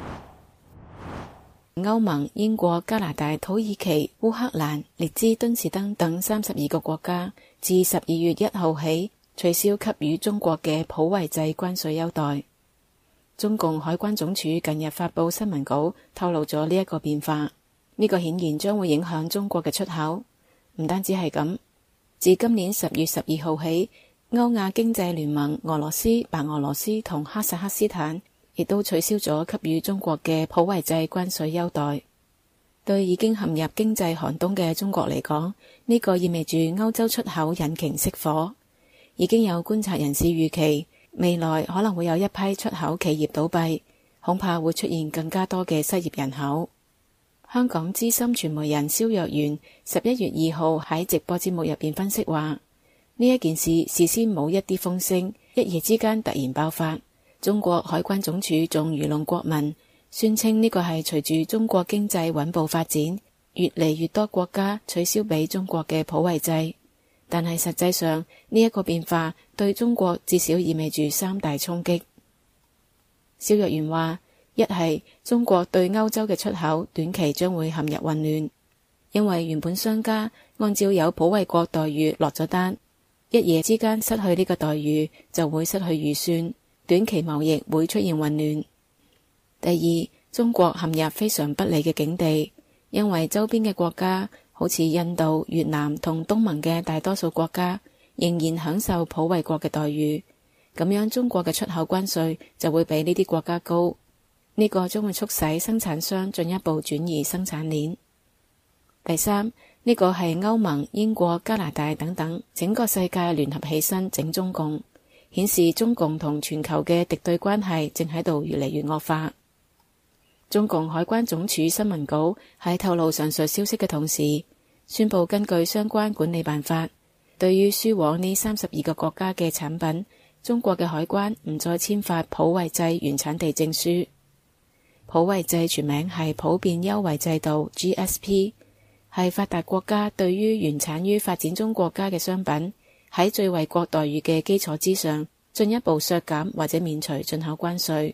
歐盟、英國、加拿大、土耳其、烏克蘭、列支敦士登等32個國家自12月1號起取消給予中國嘅普惠制關稅優待。中共海關總署近日發佈新聞稿，透露咗呢一個變化。呢個顯然將會影響中國嘅出口。唔單止係咁，自今年10月12號起，歐亞經濟聯盟、俄羅斯、白俄羅斯同哈薩克斯坦亦都取消咗給予中國嘅普惠制關稅優待。對已經陷入經濟寒冬嘅中國嚟講，呢個意味住歐洲出口引擎熄火。已經有觀察人士預期，未來可能會有一批出口企業倒閉，恐怕會出現更加多嘅失業人口。香港資深傳媒人蕭若元11月2號喺直播節目入邊分析話，呢一件事事先冇一啲風聲，一夜之間突然爆發。中國海關總署仲愚弄國民，宣稱呢個係隨住中國經濟穩步發展，越嚟越多國家取消俾中國嘅普惠制。但係實際上呢一個變化對中國至少意味住3大衝擊。蕭若元話，一係中國對歐洲嘅出口短期將會陷入混亂，因為原本商家按照有普惠國待遇落咗單，一夜之間失去呢個待遇就會失去預算，短期貿易會出現混亂。第二，中國陷入非常不利嘅境地，因為周邊嘅國家好似印度、越南同東盟嘅大多數國家仍然享受普惠國嘅待遇，咁樣中國嘅出口關稅就會比呢啲國家高，呢個將會促使生產商進一步轉移生產鏈。第三，呢個係歐盟、英國、加拿大等等整個世界聯合起身整中共，顯示中共同全球嘅敵對關係正喺度越嚟越惡化。中共海關總署新聞稿喺透露上述消息嘅同時，宣布根據相關管理辦法，對於輸往呢32個國家嘅產品，中國嘅海關唔再簽發普惠制原產地證書。普惠制全名係普遍優惠制度 GSP， 係發達國家對於原產於發展中國家嘅商品，喺最惠國待遇嘅基礎之上，進一步削減或者免除進口關稅。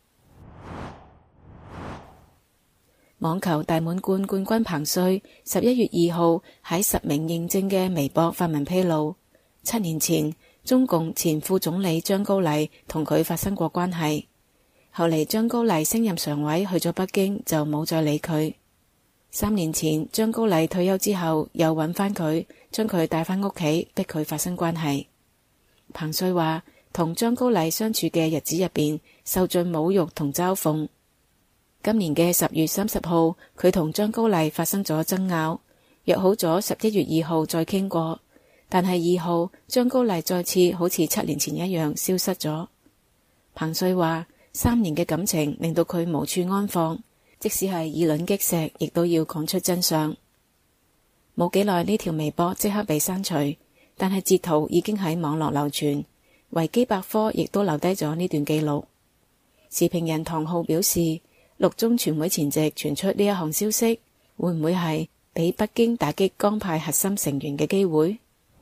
網球大滿貫冠軍彭帥11月2號喺實名認證嘅微博發文披露，7年前中共前副總理張高麗同佢發生過關係，後嚟張高麗升任常委去咗北京就冇再理佢。3年前張高麗退休之後又揾返佢，將佢帶返屋企，逼佢發生關係。彭帥話同張高麗相處嘅日子入邊受盡侮辱同嘲諷。今年嘅10月30號，佢同張高麗發生咗爭拗，約好咗11月2號再傾過，但係2號張高麗再次好似7年前一樣消失咗。彭帥話3年嘅感情令到佢無處安放，即使係以卵擊石，亦都要講出真相。冇幾耐呢條微博即刻被刪除，但係截圖已經喺網絡流傳，維基百科亦都留低咗呢段記錄。時評人唐浩表示，六中全會前夕傳出呢一項消息，會唔會係俾北京打擊江派核心成員嘅機會？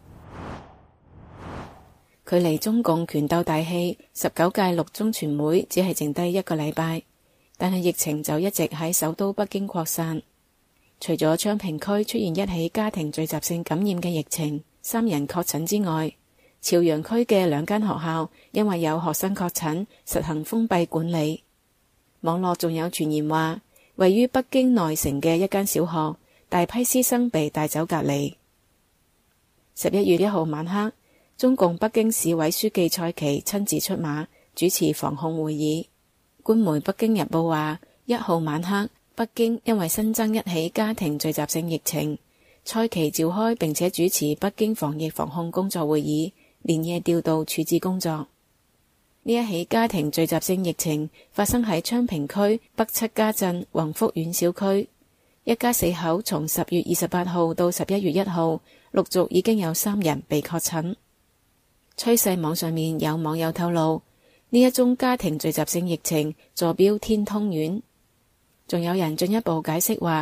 距離中共權鬥大戲19屆六中全會只係剩低1個禮拜，但係疫情就一直喺首都北京擴散。除咗昌平區出現一起家庭聚集性感染嘅疫情，3人確診之外，朝陽區嘅2間學校因為有學生確診，實行封閉管理。網絡仲有傳言話，位於北京內城嘅一間小學，大批師生被帶走隔離。11月1號晚黑，中共北京市委書記蔡奇親自出馬主持防控會議。官媒《北京日報》話，1號晚黑，北京因為新增一起家庭聚集性疫情，蔡奇召開並且主持北京防疫防控工作會議，連夜調度處置工作。呢一起家庭聚集性疫情發生喺昌平區北七家鎮宏福苑小區，一家4口從10月28號到11月1號陸續已經有3人被確診。趨勢網上面有網友透露，呢一宗家庭聚集性疫情坐標天通苑。仲有人進一步解釋話，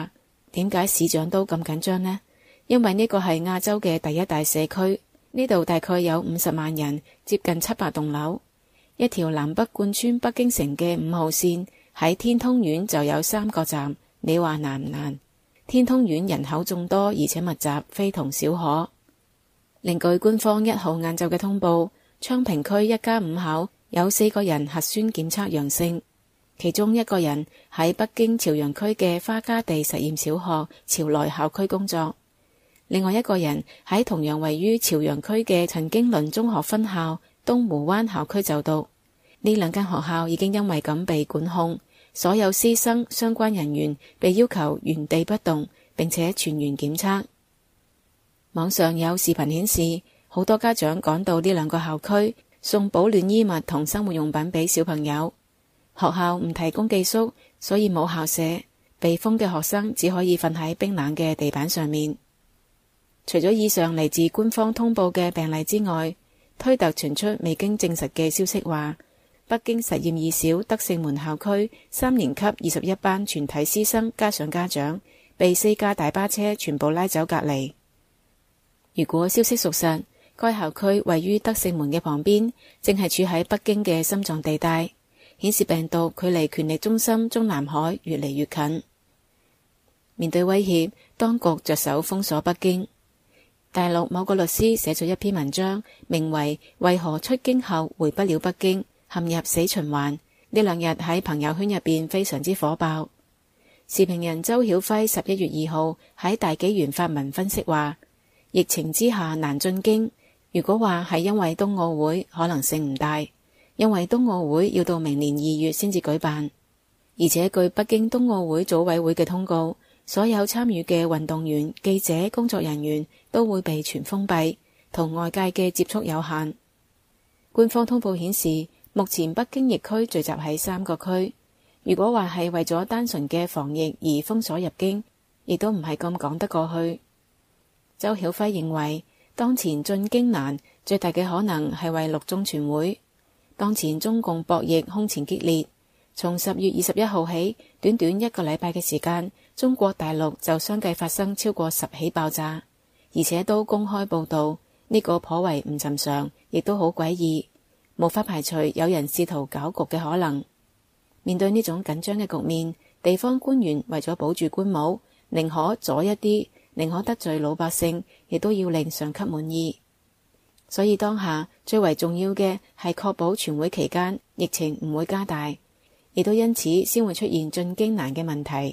點解市長都咁緊張呢？因為呢個係亞洲嘅第一大社區，呢度大概有50萬人，接近700棟樓。一條南北貫穿北京城嘅5號線喺天通苑就有3個站，你話難唔難？天通苑人口眾多而且密集，非同小可。另據官方1號晏晝嘅通報，昌平區一家5口有4個人核酸檢測陽性，其中1個人喺北京朝陽區嘅花家地實驗小學朝來校區工作，另外1個人喺同樣位於朝陽區嘅陳經綸中學分校東湖灣校區就讀。呢2間學校已經因為咁被管控，所有師生相關人員被要求原地不動，並且全員檢測。網上有視頻顯示，好多家長趕到呢2個校區送保暖衣物同生活用品俾小朋友。學校唔提供寄宿，所以冇校舍，被封嘅學生只可以瞓喺冰冷嘅地板上面。除咗以上嚟自官方通報嘅病例之外，推特傳出未經證實嘅消息話，北京實驗二小德勝門校區3年級21班全體師生加上家長被4架大巴車全部拉走隔離。如果消息屬實，該校區位於德勝門嘅旁邊，正係處喺北京嘅心臟地帶，顯示病毒距離權力中心中南海越嚟越近。面對威脅，當局着手封鎖北京。大陸某個律師寫咗一篇文章，名為《為何出京後回不了北京，陷入死循環》。呢2日喺朋友圈入邊非常之火爆。時評人周曉輝11月2號喺大紀元發文分析話，疫情之下難進京，如果話係因為冬奧會，可能性唔大，因為冬奧會要到明年2月先至舉辦，而且據北京冬奧會組委會嘅通告，所有參與嘅運動員、記者、工作人員都會被全封閉，同外界嘅接觸有限。官方通報顯示，目前北京疫區聚集喺3個區，如果話係為咗單純嘅防疫而封鎖入京，亦都唔係咁講得過去。周曉輝認為，當前進京難，最大嘅可能係為6中全會。當前中共博弈空前激烈，從10月21號起，短短1個禮拜嘅時間，中國大陸就相繼發生超過10起爆炸，而且都公開報道，呢個頗為唔尋常，亦都好詭異，無法排除有人試圖搞局嘅可能。面對呢種緊張嘅局面，地方官員為咗保住官帽，寧可左一啲，寧可得罪老百姓，亦都要令上級滿意。所以當下最為重要嘅係確保全會期間疫情唔會加大，亦都因此先會出現進京難嘅問題。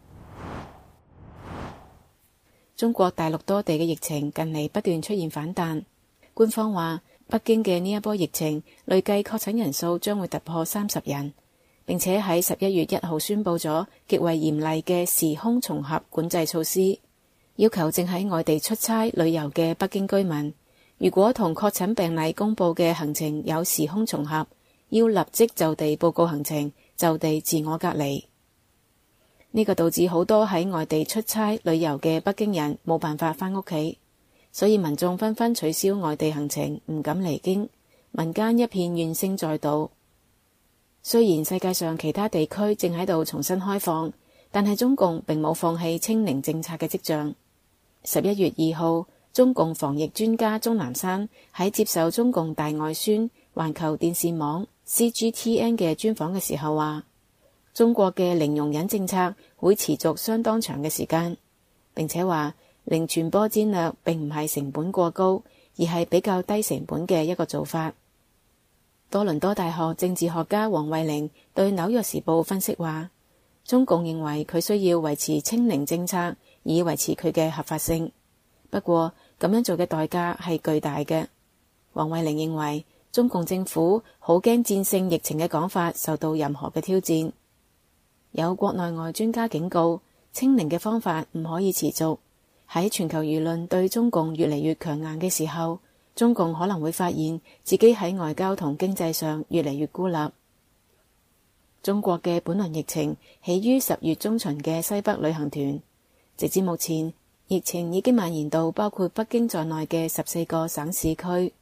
中國大陸多地嘅疫情近嚟不斷出現反彈，官方話北京嘅呢一波疫情累計確診人數將會突破30人，並且喺11月1號宣布咗極為嚴厲嘅時空重合管制措施，要求正喺外地出差旅遊嘅北京居民，如果同確診病例公佈嘅行程有時空重合，要立即就地報告行程，就地自我隔離。呢個導致好多喺外地出差旅遊嘅北京人冇辦法返屋企，所以民眾紛紛取消外地行程，唔敢離京，民間一片怨聲載道。雖然世界上其他地區正喺度重新開放，但係中共並冇放棄清零政策嘅跡象。11月2號，中共防疫專家鍾南山喺接受中共大外宣環球電視網 CGTN 嘅專訪嘅時候話，中國嘅零容忍政策會持續相當長嘅時間，並且話零傳播戰略並唔係成本過高，而係比較低成本嘅一個做法。多倫多大學政治學家王慧玲對紐約時報分析話，中共認為佢需要維持清零政策以維持佢嘅合法性，不過咁樣做嘅代價係巨大嘅。王慧玲認為中共政府好驚戰勝疫情嘅講法受到任何嘅挑戰。有國內外專家警告，清零嘅方法唔可以持續。喺全球輿論對中共越嚟越強硬嘅時候，中共可能會發現自己喺外交同經濟上越嚟越孤立。中國嘅本輪疫情起於10月中旬嘅西北旅行團，直至目前，疫情已經蔓延到包括北京在內嘅14個省市區。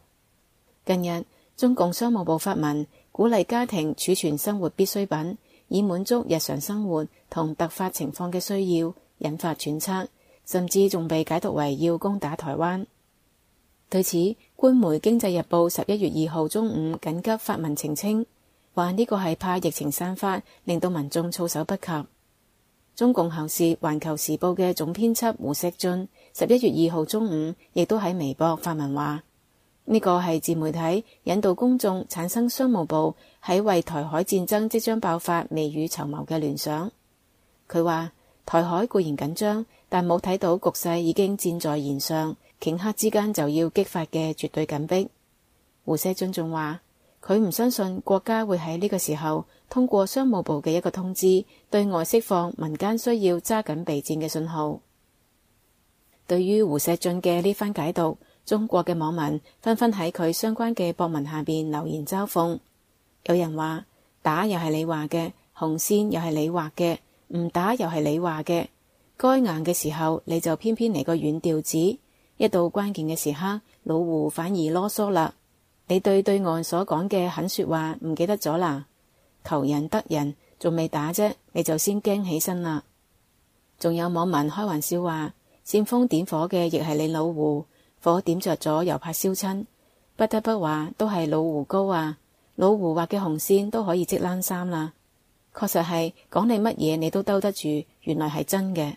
近日，中共商務部發文鼓勵家庭儲存生活必需品，而以滿足日常生活同突發情況嘅需要，引發揣測，甚至仲被解讀為要攻打台灣。對此，官媒《經濟日報》11月2號中午緊急發文澄清，話呢個係怕疫情散發，令到民眾措手不及。中共喉舌《環球時報》嘅總編輯胡錫進11月2號中午亦都喺微博發文話，呢個係自媒體引導公眾產生商務部喺為台海戰爭即將爆發未雨綢繆嘅聯想。佢話台海固然緊張，但冇睇到局勢已經箭在弦上，頃刻之間就要激發嘅絕對緊迫。胡錫進仲話，佢唔相信國家會喺呢個時候通過商務部嘅一個通知，對外釋放民間需要揸緊備戰嘅信號。對於胡錫進嘅呢番解讀，中國嘅網民紛紛喺佢相關嘅博文下邊留言嘲諷。有人話，打又係你話嘅，紅線又係你畫嘅，唔打又係你話嘅，該硬嘅時候你就偏偏嚟個軟調子，一到關鍵嘅時刻，老胡反而囉嗦啦。你對岸所講嘅狠說話唔記得咗啦？求人得人，仲未打啫，你就先驚起身啦。仲有網民開玩笑話，煽風點火嘅亦係你老胡，火點着咗又怕燒親，不得不話都係老胡高啊！老胡畫嘅紅線都可以織冷衫啦。確實係講你乜嘢你都兜得住，原來係真嘅。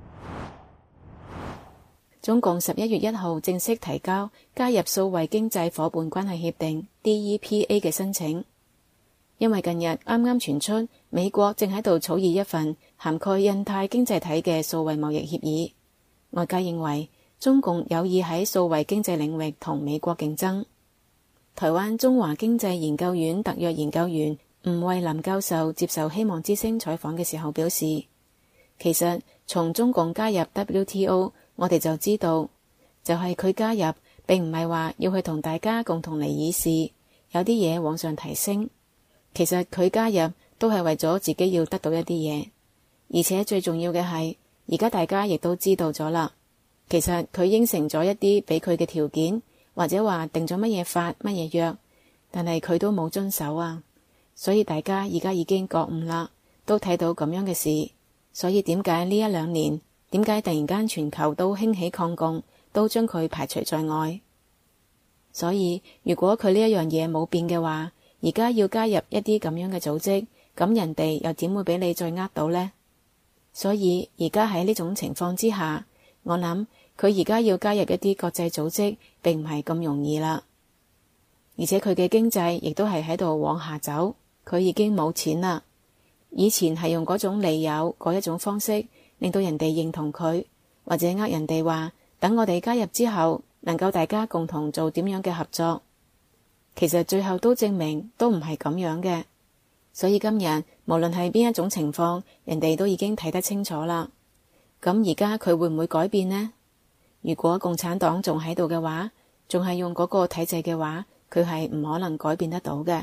中共11月1號正式提交加入數位經濟夥伴關係協定 DEPA 嘅申請，因為近日啱啱傳出美國正喺度草擬一份涵蓋印太經濟體嘅數位貿易協議，外界認為中共有意喺數位經濟領域同美國競爭。台灣中華經濟研究院特約研究員吳惠林教授接受希望之聲採訪嘅時候表示，其實從中共加入 WTO，我哋就知道，就係佢加入並唔係話要去同大家共同嚟議事，有啲嘢往上提升。其實佢加入都係為咗自己要得到一啲嘢，而且最重要嘅係，而家大家亦都知道咗啦。其實佢應承咗一啲俾佢嘅條件，或者話定咗乜嘢法乜嘢約，但係佢都冇遵守啊。所以大家而家已經覺悟啦，都睇到咁樣嘅事。所以點解呢一兩年，點解突然間全球都興起抗共，都將佢排除在外？所以如果佢呢一樣嘢冇變嘅話，而家要加入一啲咁樣嘅組織，咁人哋又點會俾你再呃到呢？所以而家喺呢種情況之下，我諗佢而家要加入一啲國際組織並唔係咁容易啦。而且佢嘅經濟亦都係喺度往下走，佢已經冇錢啦。以前係用嗰種利誘嗰一種方式，令到人哋認同佢，或者呃人哋話等我哋加入之後，能夠大家共同做點樣嘅合作。其實最後都證明都唔係咁樣嘅。所以今日無論係邊一種情況，人哋都已經睇得清楚啦。咁而家佢會唔會改變呢？如果共產黨仲喺度嘅話，仲係用嗰個體制嘅話，佢係唔可能改變得到嘅。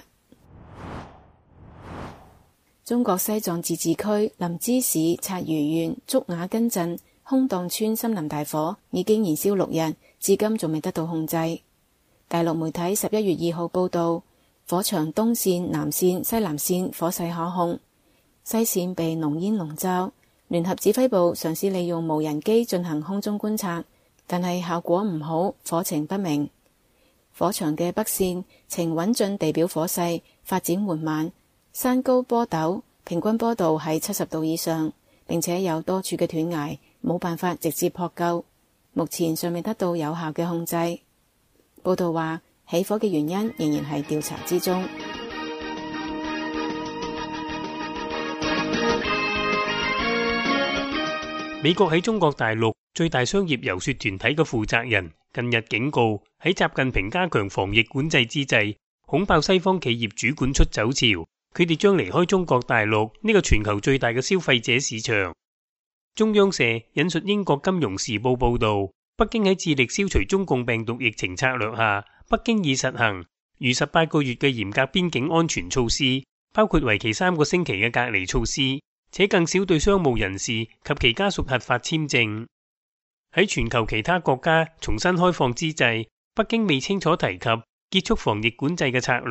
中國西藏自治區林芝市察隅縣竹瓦根鎮空蕩村森林大火已經燃燒6日，至今仲未得到控制。大陸媒體11月2號報道，火場東線、南線、西南線火勢可控，西線被濃煙籠罩。聯合指揮部嘗試利用無人機進行空中觀察，但係效果唔好，火情不明。火場嘅北線呈穩進地表火勢，發展緩慢，山高坡陡，平均坡度係70度以上，並且有多處嘅斷崖，冇辦法直接撲救，目前尚未得到有效嘅控制。報道話，起火嘅原因仍然係調查之中。 美國喺中國大陸最大商業遊說團體嘅負責人近日警告，喺習近平加強防疫管制之際，恐怕西方企業主管出走潮，佢哋將離開中國大陸呢個全球最大嘅消費者市場。中央社引述英國金融時報報道，北京喺致力消除中共病毒疫情策略下，北京已實行逾18個月嘅嚴格邊境安全措施，包括為期3個星期嘅隔離措施，且更少對商務人士及其家屬核發簽證。喺全球其他國家重新開放之際，北京未清楚提及結束防疫管制嘅策略，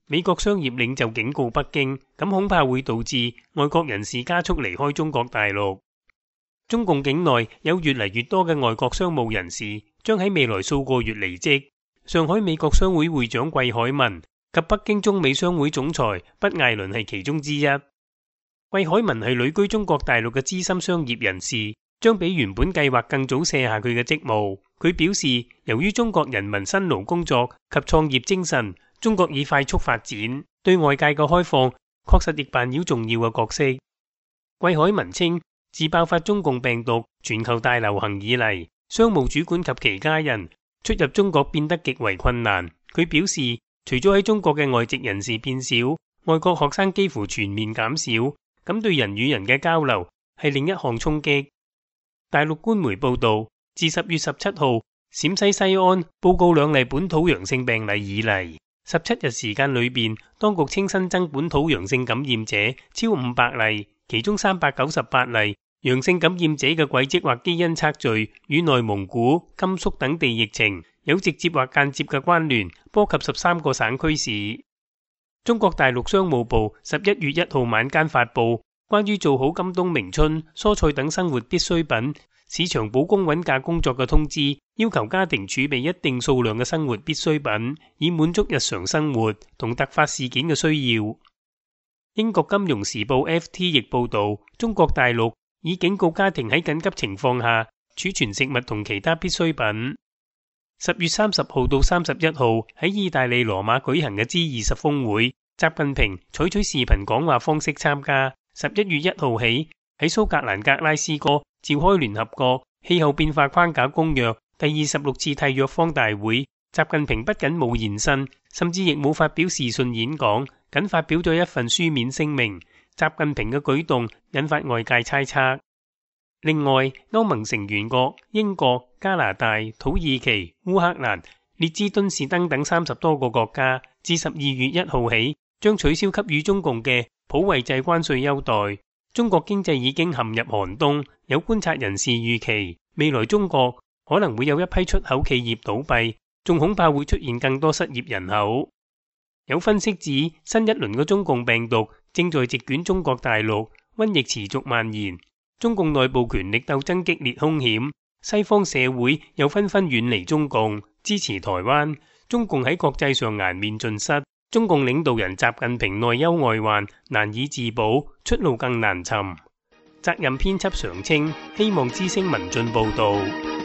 美國商業領袖警告北京，咁恐怕會導致外國人士加速離開中國大陸。中共境內有越嚟越多嘅外國商務人士將喺未來數個月離職。上海美國商會會長桂海文及北京中美商會總裁畢艾倫係其中之一。桂海文係旅居中國大陸嘅資深商業人士，將比原本計劃更早卸下佢嘅職務。佢表示，由於中國人民辛勞工作及創業精神，中國已快速發展，對外界嘅開放確實亦扮演重要嘅角色。桂海文稱，自爆發中共病毒全球大流行以嚟，商務主管及其家人出入中國變得極為困難。佢表示，除咗喺中國嘅外籍人士變少，外國學生幾乎全面減少，咁對人與人嘅交流係另一項衝擊。大陸官媒報道，自10月17號陝西西安報告2例本土陽性病例以嚟，17日時間裏邊，當局稱新增本土陽性感染者超500例，其中398例陽性感染者嘅軌跡或基因測序與內蒙古、甘肅等地疫情有直接或間接嘅關聯，波及13個省區市。中國大陸商務部11月1號晚間發布關於做好今冬明春蔬菜等生活必需品市場保供穩價工作嘅通知，要求家庭儲備一定數量嘅生活必需品，以滿足日常生活同突發事件嘅需要。英國金融時報 FT 亦報道，中國大陸已警告家庭喺緊急情況下儲存食物同其他必需品。10月30號到31號喺意大利羅馬舉行嘅 G20 峰會，習近平採取視頻講話方式參加。11月1號起喺蘇格蘭格拉斯哥召開聯合國氣候變化框架公約第26次締約方大會。習近平不僅冇現身，甚至亦冇發表視訊演講，僅發表咗一份書面聲明。習近平嘅舉動引發外界猜測。另外，歐盟成員國英國、加拿大、土耳其、烏克蘭、列支敦士登等30多個國家，自12月1號起將取消給予中共嘅普惠制關稅優待。中國經濟已經陷入寒冬，有觀察人士預期，未來中國可能會有一批出口企業倒閉，仲恐怕會出現更多失業人口。有分析指，新一輪嘅中共病毒正在席捲中國大陸，瘟疫持續蔓延，中共內部權力鬥爭激烈兇險，西方社會又紛紛遠離中共，支持台灣。中共喺國際上顏面盡失，中共領導人習近平內憂外患，難以自保，出路更難尋。責任編輯常青，希望之聲文進報道。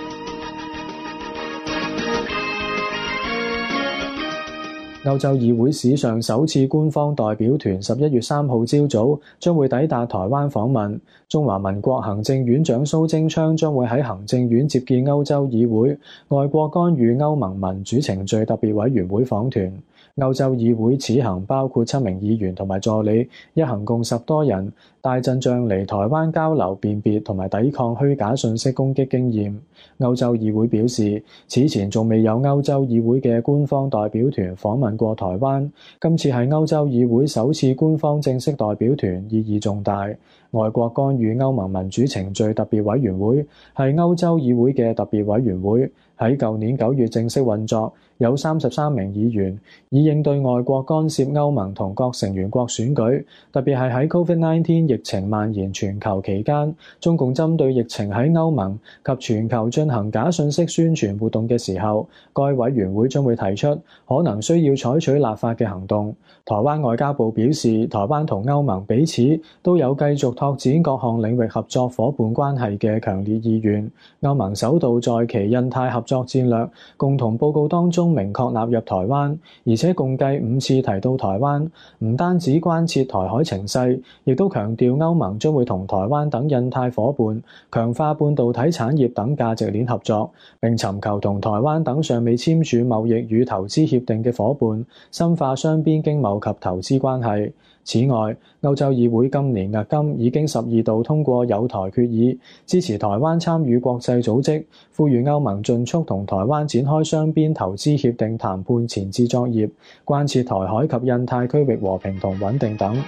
歐洲議會史上首次官方代表團11月3號朝早將會抵達台灣訪問。中華民國行政院長蘇貞昌將會喺行政院接見歐洲議會外國干預歐盟民主程序特別委員會訪團。歐洲議會此行包括7名議員同埋助理，一行共10多人，大陣仗嚟台灣交流辨別同埋抵抗虛假信息攻擊經驗。歐洲議會表示，此前仲未有歐洲議會嘅官方代表團訪問過台灣，今次係歐洲議會首次官方正式代表團，意義重大。外國干預歐盟民主程序特別委員會係歐洲議會嘅特別委員會，喺舊年9月正式運作，有33名議員，以應對外國干涉歐盟同各成員國選舉，特別係喺 COVID-19 疫情蔓延全球期間，中共針對疫情喺歐盟及全球進行假信息宣傳活動嘅時候，該委員會將會提出可能需要採取立法嘅行動。台灣外交部表示，台灣同歐盟彼此都有繼續拓展各項領域合作夥伴關係嘅強烈意願。歐盟首度在其印太合作戰略共同報告當中明確納入台灣，而且共計5次提到台灣，唔單止關切台海情勢，亦都強調歐盟將會同台灣等印太夥伴強化半導體產業等價值鏈合作，並尋求同台灣等尚未簽署貿易與投資協定嘅夥伴深化雙邊經貿及投資關係。此外，歐洲議會今年迄今已經12度通過友台決議，支持台灣參與國際組織，呼籲歐盟盡速同台灣展開雙邊投資協定談判前置作業，關切台海及印太區域和平同穩定等。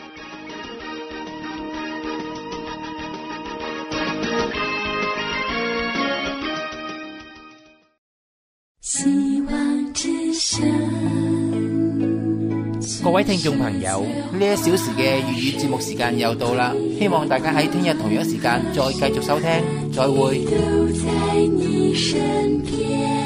各各位聽眾朋友，呢一小時嘅粵語節目時間又到啦，希望大家喺聽日同樣時間再繼續收聽，再會。 都在你身邊。